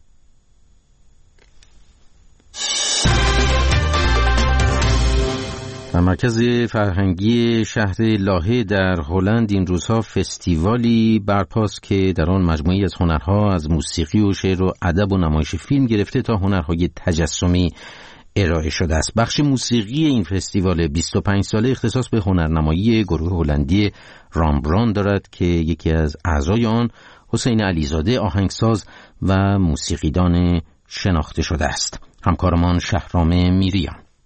در مرکز فرهنگی شهر لاهه در هلند این روزها فستیوالی برپاست که در آن مجموعی از هنرها از موسیقی و شعر و ادب و نمایش فیلم گرفته تا هنرهای تجسمی ارائه شده است. بخش موسیقی این فستیوال 25 ساله اختصاص به هنرنمایی گروه هلندی رامبران دارد که یکی از اعضای آن حسین علیزاده آهنگساز و موسیقیدان شناخته شده است. همکارمان شهرام میریان.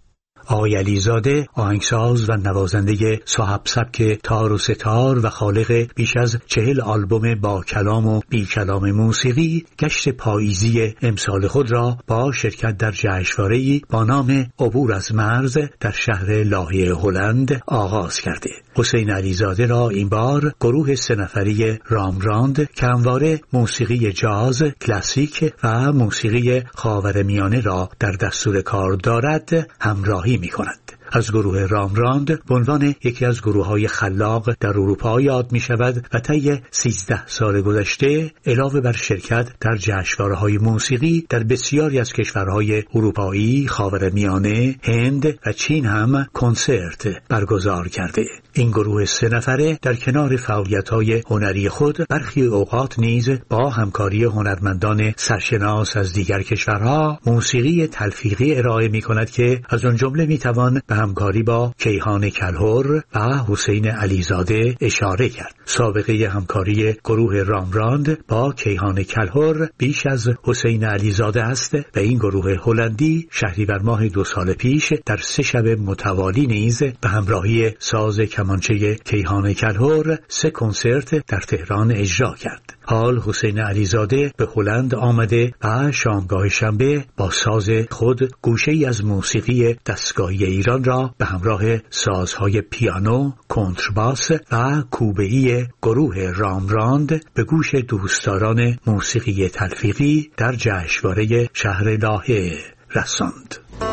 آقای علیزاده آهنگساز و نوازنده صاحب سبک تار و ستار و خالق بیش از 40 آلبوم با کلام و بی کلام موسیقی گشت پاییزی امسال خود را با شرکت در جشنواره‌ای با نام عبور از مرز در شهر لاهه هلند آغاز کرده. حسین علیزاده را این بار گروه 3 نفری رامراند که همواره موسیقی جاز، کلاسیک و موسیقی خاورمیانه را در دستور کار دارد همراهی می‌کند. از گروه رامراند به عنوان یکی از گروه‌های خلاق در اروپا یاد می‌شود و طی 13 سال گذشته علاوه بر شرکت در جشنواره‌های موسیقی در بسیاری از کشورهای اروپایی، خاورمیانه، هند و چین هم کنسرت برگزار کرده. این گروه 3 نفره در کنار فعالیت‌های هنری خود برخی اوقات نیز با همکاری هنرمندان سرشناس از دیگر کشورها موسیقی تلفیقی ارائه می‌کند که از آن جمله می‌توان به همکاری با کیهان کلهر و حسین علیزاده اشاره کرد. سابقه همکاری گروه رامراند با کیهان کلهر بیش از حسین علیزاده است و این گروه هلندی شهریور ماه 2 سال پیش در 3 شب متوالی نیز به همراهی ساز کمانچه کیهان کلهر 3 کنسرت در تهران اجرا کرد. حال حسین علیزاده به هلند آمده و شامگاه شنبه با ساز خود گوشه‌ای از موسیقی دستگاهی ایران را به همراه سازهای پیانو، کنترباس و کوبه‌ای گروه رامراند به گوش دوستداران موسیقی تلفیقی در جشنواره شهر لاهه رساند.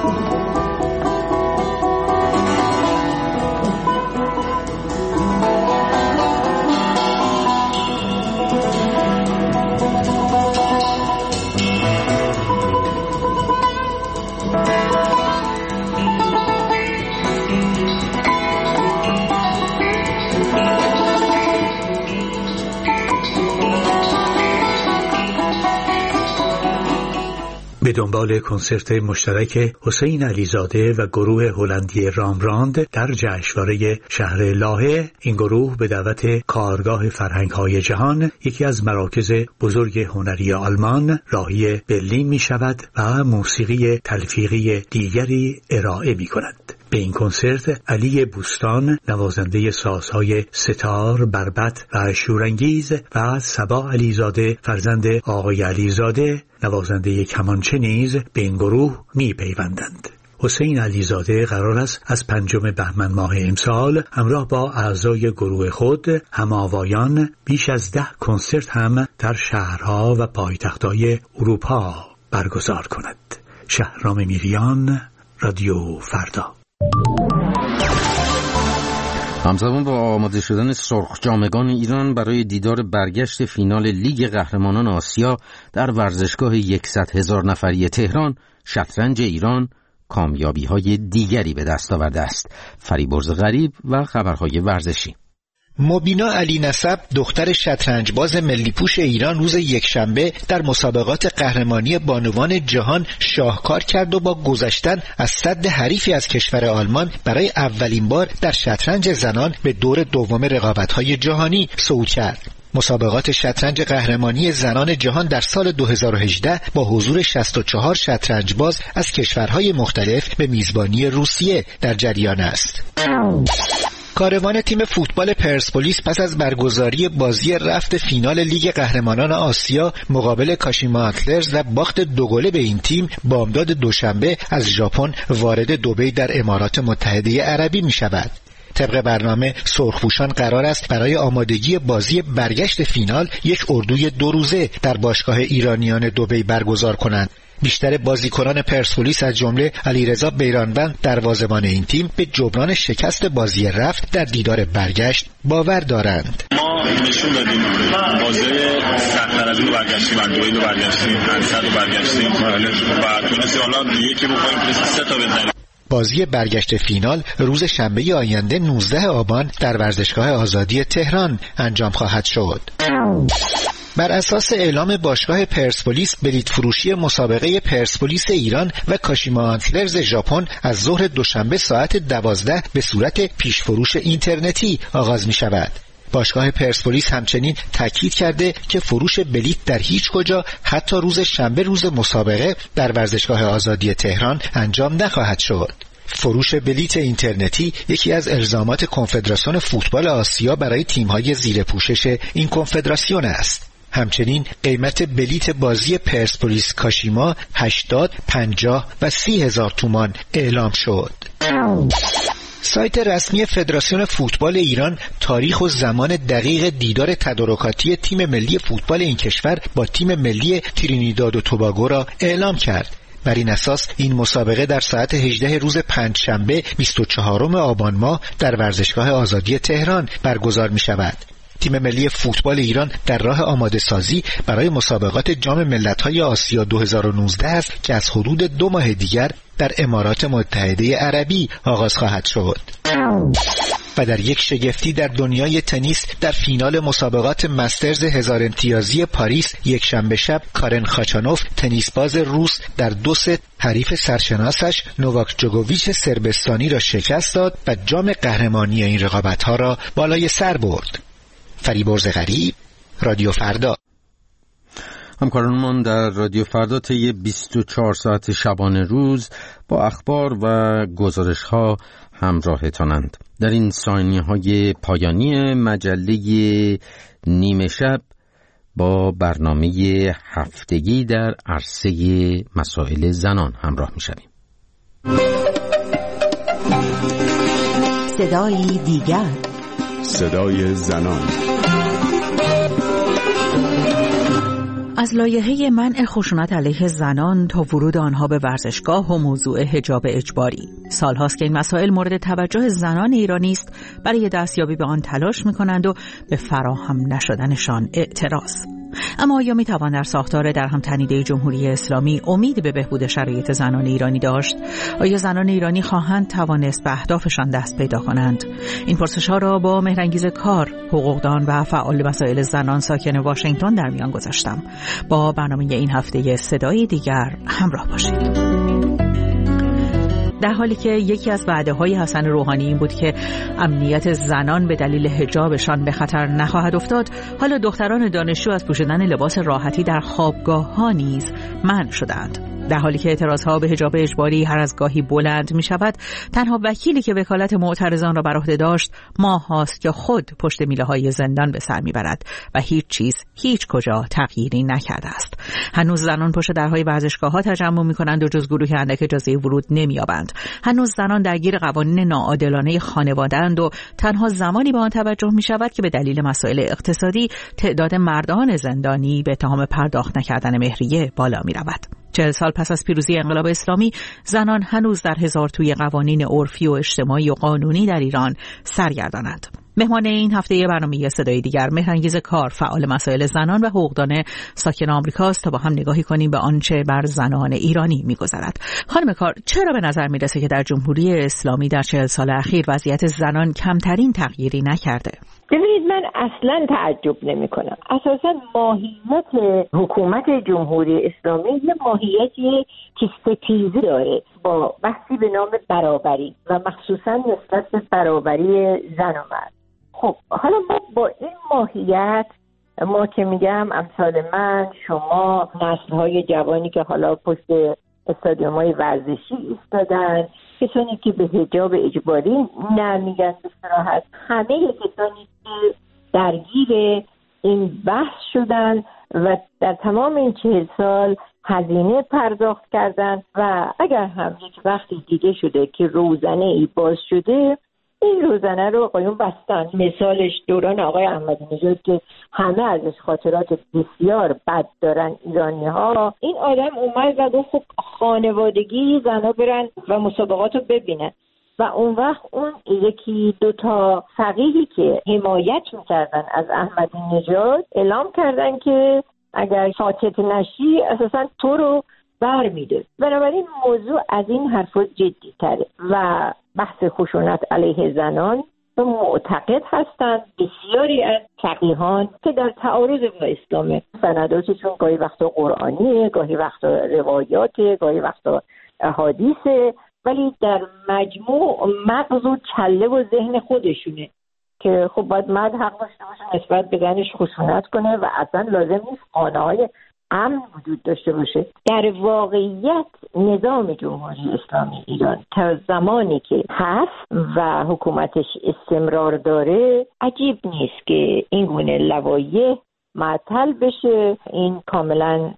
به دنبال کنسرت مشترک حسین علیزاده و گروه هلندی رامراند در جشنواره شهر لاهه، این گروه به دعوت کارگاه فرهنگ‌های جهان، یکی از مراکز بزرگ هنری آلمان، راهی برلین می شود و موسیقی تلفیقی دیگری ارائه می کند. به این کنسرت علی بوستان نوازنده سازهای ستار، بربط و شورانگیز و صبا علیزاده فرزند آقای علیزاده نوازنده کمانچه نیز به این گروه می پیوندند. حسین علیزاده قرار است از 5 بهمن ماه امسال همراه با اعضای گروه خود هم‌آوایان بیش از 10 کنسرت هم در شهرها و پایتخت‌های اروپا برگزار کند. شهرام میریان، رادیو فردا. همزمان با آماده شدن سرخجامگان ایران برای دیدار برگشت فینال لیگ قهرمانان آسیا در ورزشگاه 100,000 نفری تهران، شطرنج ایران کامیابی‌های دیگری به دست آورده است. فریبرز غریب و خبرهای ورزشی. مبینا علی نسب دختر شطرنجباز ملی پوش ایران روز یکشنبه در مسابقات قهرمانی بانوان جهان شاهکار کرد و با گذشتن از سد حریفی از کشور آلمان برای اولین بار در شطرنج زنان به دور دوم رقابت‌های جهانی صعود کرد. مسابقات شطرنج قهرمانی زنان جهان در سال 2018 با حضور 64 شطرنجباز از کشورهای مختلف به میزبانی روسیه در جریان است. کاروان تیم فوتبال پرسپولیس پس از برگزاری بازی رفت فینال لیگ قهرمانان آسیا مقابل کاشیما آنتلرز و باخت 2 به این تیم بامداد دوشنبه از ژاپن وارد دبی در امارات متحده عربی می شود. طبق برنامه سرخپوشان قرار است برای آمادگی بازی برگشت فینال یک اردوی 2 روزه در باشگاه ایرانیان دبی برگزار کنند. بیشتر بازیکنان پرسپولیس از جمله علیرضا بیرانوند دروازه‌بان این تیم به جبران شکست بازی رفت در دیدار برگشت باور دارند. ما نشون دادیم بازی سخت‌تر از اون برگشتیم، اندوی رو برگشتیم، انصر رو برگشتیم و تونستیم حالا یکی بخوریم 3 تا بزنیم. بازی برگشت فینال روز شنبه آینده 19 آبان در ورزشگاه آزادی تهران انجام خواهد شد. بر اساس اعلام باشگاه پرسپولیس، بلیط فروشی مسابقه پرسپولیس ایران و کاشیما آنتلرز ژاپن از ظهر دوشنبه ساعت 12 به صورت پیشفروش اینترنتی آغاز می شود. باشگاه پرسپولیس همچنین تاکید کرده که فروش بلیط در هیچ کجا حتی روز شنبه روز مسابقه در ورزشگاه آزادی تهران انجام نخواهد شد. فروش بلیت اینترنتی یکی از الزامات کنفدراسیون فوتبال آسیا برای تیم‌های زیر پوشش این کنفدراسیون است. همچنین قیمت بلیت بازی پرسپولیس کاشیما 80، 50 و 30 هزار تومان اعلام شد. سایت رسمی فدراسیون فوتبال ایران تاریخ و زمان دقیق دیدار تدارکاتی تیم ملی فوتبال این کشور با تیم ملی ترینیداد و توباگو را اعلام کرد. بر این اساس این مسابقه در ساعت 18 روز پنجشنبه 24 آبان ماه در ورزشگاه آزادی تهران برگزار می شود. تیم ملی فوتبال ایران در راه آماده سازی برای مسابقات جام ملت‌های آسیا 2019 است که از حدود 2 ماه دیگر در امارات متحده عربی آغاز خواهد شد. و در یک شگفتی در دنیای تنیس، در فینال مسابقات مسترز 1000 امتیازی پاریس یک شنبه شب کارن خاچانوف تنیسباز روس در 2 ست حریف سرشناسش نوواک جوکوویچ صربستانی را شکست داد و جام قهرمانی این رقابت‌ها را بالای سر برد. فریبرز غریب، رادیو فردا. همکارانمان در رادیو فردا طی 24 ساعت شبانه روز با اخبار و گزارش‌ها همراهتانند. در این ثانیه‌های پایانی مجله نیمه شب با برنامه هفتگی در عرصه مسائل زنان همراه می‌شویم. صدای دیگر، صدای زنان. از لایحه منع خشونت علیه زنان تا ورود آنها به ورزشگاه و موضوع حجاب اجباری، سالهاست که این مسائل مورد توجه زنان ایرانی است. برای دستیابی به آن تلاش می‌کنند و به فراهم نشدنشان اعتراض. اما آیا می‌توان در ساختار درهم تنیده جمهوری اسلامی امید به بهبود شرایط زنان ایرانی داشت؟ آیا زنان ایرانی خواهند توانست به اهدافشان دست پیدا کنند؟ این پرسش‌ها را با مهرانگیز کار، حقوقدان و فعال مسائل زنان ساکن واشنگتن در میان گذاشتم. با برنامه این هفته صدای دیگر همراه باشید. در حالی که یکی از وعده‌های حسن روحانی این بود که امنیت زنان به دلیل حجابشان به خطر نخواهد افتاد، حالا دختران دانشجو از پوشیدن لباس راحتی در خوابگاه‌ها نیز منع شدند. در حالی که اعتراضها به حجاب اجباری هر از گاهی بلند می شود، تنها وکیلی که وکالت معترضان را بر عهده داشت ماه هاست که خود پشت میله های زندان به سر می برد و هیچ چیز هیچ کجا تغییری نکرده است. هنوز زنان پشت درهای ورزشگاه ها تجمع می کنند و جز گروه اندک اجازه ورود نمی یابند. هنوز زنان درگیر قوانین ناعادلانه خانواده‌اند و تنها زمانی به آن توجه می شود که به دلیل مسائل اقتصادی تعداد مردان زندانی به اتهام پرداخت نکردن مهریه بالا می رود. 40 سال پس از پیروزی انقلاب اسلامی، زنان هنوز در هزار توی قوانین عرفی و اجتماعی و قانونی در ایران سرگردانند. مهمان این هفته برنامه صدای دیگر مهرانگیز کار، فعال مسائل زنان و حقوقدان ساکن آمریکاست تا با هم نگاهی کنیم به آنچه بر زنان ایرانی می‌گذرد. خانم کار، چرا به نظر می‌رسه که در جمهوری اسلامی در 40 سال اخیر وضعیت زنان کمترین تغییری نکرده؟ ببینید، من اصلا تعجب نمی کنم. اساسا ماهیت حکومت جمهوری اسلامی یه ماهیتی که ستیزی داره با بحثی به نام برابری و مخصوصا نسبت به برابری زن و مرد. خب حالا ما با این ماهیت، ما که میگم امثال من، شما، نسل‌های جوانی که حالا پشت استادیوم‌های ورزشی ایستادن، کسانی که به حجاب اجباری نمیگن به صراحت، همه کسانی که درگیر این بحث شدن و در تمام این 40 سال هزینه پرداخت کردن و اگر هم یک وقتی دیده شده که روزنه ای باز شده، این روزنه رو آقایون بستن. مثالش دوران آقای احمدی نژاد که همه ازش خاطرات بسیار بد دارن ایرانی ها. این آدم اومد و گفت خب خانوادگی زنها برن و مسابقات رو ببینن و اون وقت اون یکی دوتا فقیهی که حمایت میکردن از احمدی نژاد اعلام کردن که اگر ساکت نشی اساسا تو رو بر میده. بنابراین موضوع از این حرفا جدی تره و بحث خشونت علیه زنان معتقد هستند بسیاری از فقیهان که در تعارض با اسلام، سنداتشون گاهی وقتا قرآنیه، گاهی وقتا روایاته، گاهی وقتا احادیثه، ولی در مجموع مغز و کله و ذهن خودشونه که خب باید مرد حق داشته باشه نسبت به زنش خشونت کنه و اصلا لازم نیست خانه‌های امن وجود داشته باشه. در واقعیت نظام جمهوری اسلامی ایران تا زمانی که هست و حکومتش استمرار داره عجیب نیست که این گونه لوایح معطل بشه. این کاملا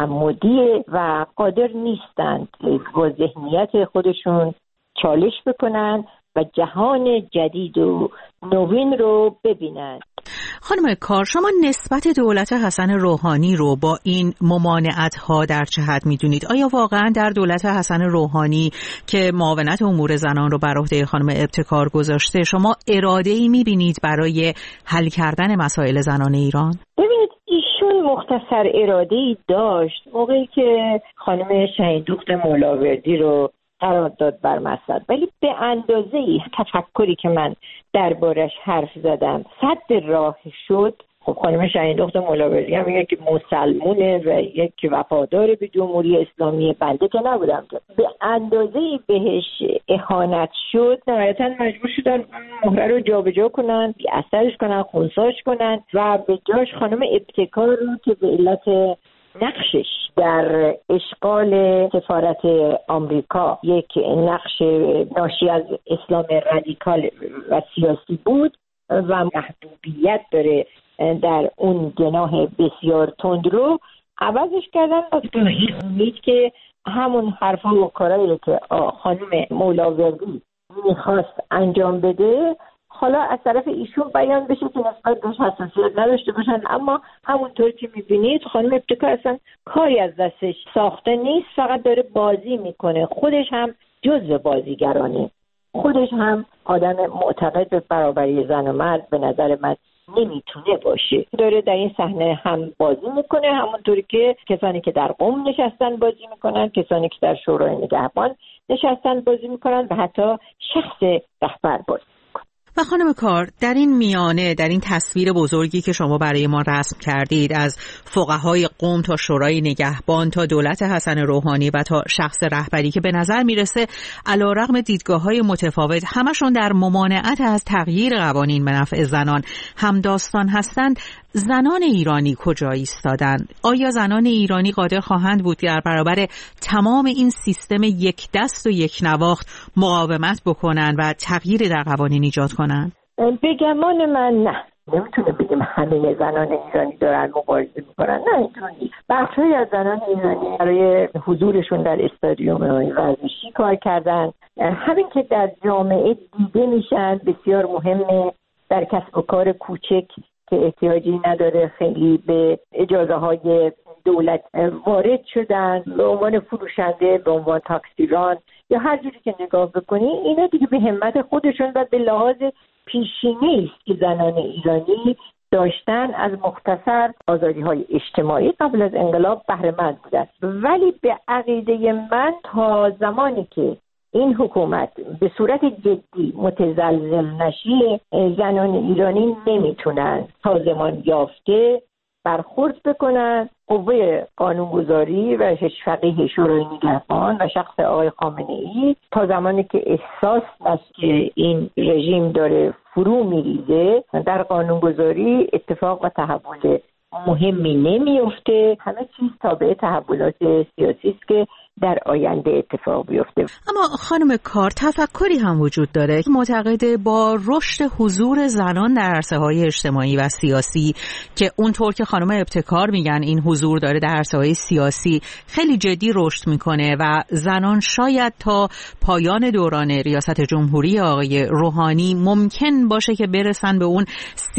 تعمدیه و قادر نیستند با ذهنیت خودشون چالش بکنن و جهان جدید و نوین رو ببینن. خانم کار، شما نسبت دولت حسن روحانی رو با این ممانعت‌ها در چه حد می‌دونید؟ آیا واقعاً در دولت حسن روحانی که معاونت امور زنان رو بر عهده خانم ابتکار گذاشته شما اراده‌ای می‌بینید برای حل کردن مسائل زنان ایران؟ ببینید ایشون مختصر اراده‌ای داشت موقعی که خانم شهیددخت مولاوردی رو قرار داد بر مسند، ولی به اندازه تفکری که من دربارش حرف زدم صد راه شد. خب خانم شهیددخت مولاوردی هم یک مسلمونه و یک وفادار به جمهوری اسلامی، بنده که نبودم، به اندازه بهش اهانت شد نهایتا مجبور شدن مهره رو جابجا کنن، بی اثرش کنن، خنثیش کنن و به جاش خانم ابتکار رو که به علت نقشش در اشغال سفارت آمریکا یک نقش ناشی از اسلام رادیکال و سیاسی بود و محدودیت داره در اون جناح بسیار تند رو عوضش کردن با این امید که همون حرفا و کارایی که خانم مولاوردی میخواست انجام بده حالا از طرف ایشون بیان بشه که نسبت بهش حساسیت نداشته باشن. اما همونطور که میبینید خانم ابتکار اصلا کاری از دستش ساخته نیست، فقط داره بازی میکنه. خودش هم جزء بازیگرانه، خودش هم آدم معتقد به برابری زن و مرد به نظر من نمیتونه باشه. داره در این صحنه هم بازی میکنه، همونطوری که کسانی که در قم نشستن بازی میکنن، کسانی که در شورای نگهبان نشستن بازی میکنن و حتی شخص رهبر بازی. و خانم کار، در این میانه، در این تصویر بزرگی که شما برای ما رسم کردید از فقهای قم تا شورای نگهبان تا دولت حسن روحانی و تا شخص رهبری که به نظر میرسه علیرغم دیدگاه‌های متفاوت همشون در ممانعت از تغییر قوانین به نفع زنان همداستان هستند، زنان ایرانی کجا ایستادند؟ آیا زنان ایرانی قادر خواهند بود در برابر تمام این سیستم یک دست و یک نواخت مقاومت بکنن و تغییر در قوانین ایجاد کنن؟ به گمان من نه. نمیتونه بگیم همه زنان ایرانی دارن مبارزه میکنن، نه اینطوری. بخشی از زنان ایرانی برای حضورشون در استادیوم ورزشی کار کردن، همین که در جامعه دیده میشن بسیار مهمه. در کسب و کار کوچک که احتیاجی نداره خیلی به اجازه های دولت وارد شدن، به عنوان فروشنده، به عنوان تاکسیران یا هر جوری که نگاه بکنی، اینا دیگه به همت خودشون و به لحاظ پیشینه‌ای است که زنان ایرانی داشتن از مختصر آزادی‌های اجتماعی قبل از انقلاب بهره مند بودن. ولی به عقیده من تا زمانی که این حکومت به صورت جدی متزلزل نشه، زنان ایرانی نمیتونن سازمان یافته برخورد بکنن. قوه قانونگذاری و فقیه شورای نگهبان و شخص آقای خامنه‌ای تا زمانی که احساس است که این رژیم داره فرو میریزه در قانونگذاری اتفاق و تحول مهمی نمیفته. همه چیز تابع تحولات سیاسی است که در آینده اتفاق بیفته. اما خانم کار، تفکری هم وجود داره که معتقده با رشد حضور زنان در عرصه‌های اجتماعی و سیاسی که اونطور که خانم ابتکار میگن این حضور داره در عرصه‌های سیاسی خیلی جدی رشد میکنه و زنان شاید تا پایان دوران ریاست جمهوری آقای روحانی ممکن باشه که برسن به اون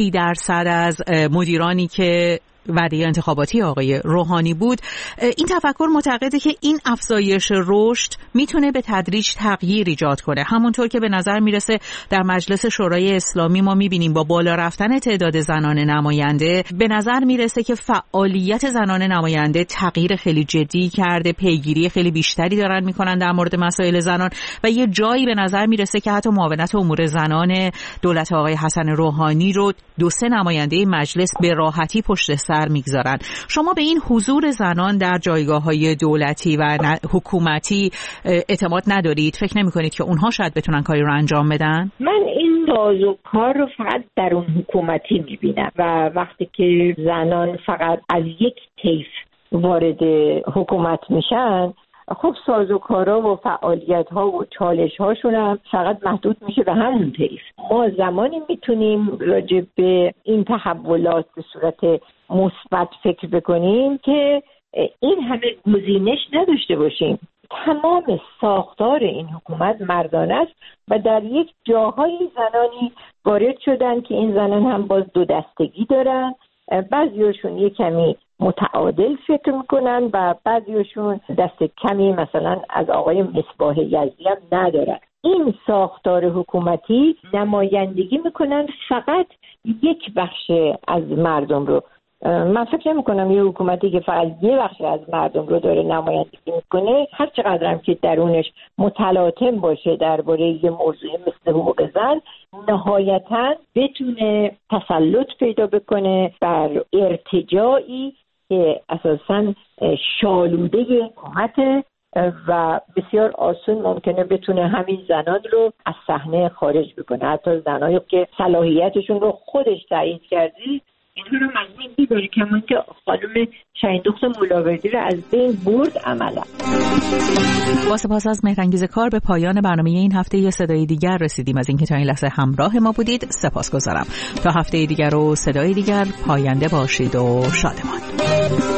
30% از مدیرانی که وعده انتخاباتی آقای روحانی بود. این تفکر معتقده که این افزایش رشد میتونه به تدریج تغییر ایجاد کنه. همونطور که به نظر میرسه در مجلس شورای اسلامی ما میبینیم با بالا رفتن تعداد زنان نماینده به نظر میرسه که فعالیت زنان نماینده تغییر خیلی جدی کرده، پیگیری خیلی بیشتری دارن میکنن در مورد مسائل زنان و یه جایی به نظر میرسه که حتی معاونت امور زنان دولت آقای حسن روحانی رو 2-3 نماینده مجلس به راحتی پشت سر میگذارن. شما به این حضور زنان در جایگاه‌های دولتی و حکومتی اعتماد ندارید؟ فکر نمی‌کنید که اونها شاید بتونن کاری رو انجام بدن؟ من این سازوکار رو فقط در اون حکومتی می‌بینم و وقتی که زنان فقط از یک طیف وارد حکومت میشن، خب سازوکارا و فعالیت‌ها و چالش‌هاشون هم فقط محدود میشه به همون طیف. ما زمانی میتونیم راجع به این تحولات به صورت مثبت فکر بکنیم که این همه گزینش نداشته باشیم. تمام ساختار این حکومت مردانه است و در یک جاهای زنانی وارد شدن که این زنان هم باز دو دستگی دارن، بعضیاشون یک کمی متعادل فکر میکنن و بعضیاشون دست کمی مثلا از آقای مصباح یزدی هم ندارن. این ساختار حکومتی نمایندگی میکنن فقط یک بخش از مردم رو. من فکر نمی کنم یه حکومتی که فقط یه بخش از مردم رو داره نمایندگی میکنه، هر چقدر هم که درونش متلاطم باشه درباره یه موضوع مثل حقوق زن، نهایتاً بتونه تسلط پیدا بکنه بر ارتجاعی که اساساً شالوده حکومت و بسیار آسون ممکنه بتونه همین زنان رو از صحنه خارج بکنه، حتی زنایی که صلاحیتشون رو خودش تایید کرده اینها رو مجموع می‌داره که من که خانم شهیندخت ملاوردی رو از بین برد عملا. با سپاس از مهرانگیز کار به پایان برنامه این هفته یه صدای دیگر رسیدیم. از اینکه تا این لحظه همراه ما بودید سپاسگزارم. تا هفته دیگر و صدای دیگر پاینده باشید و شادمان.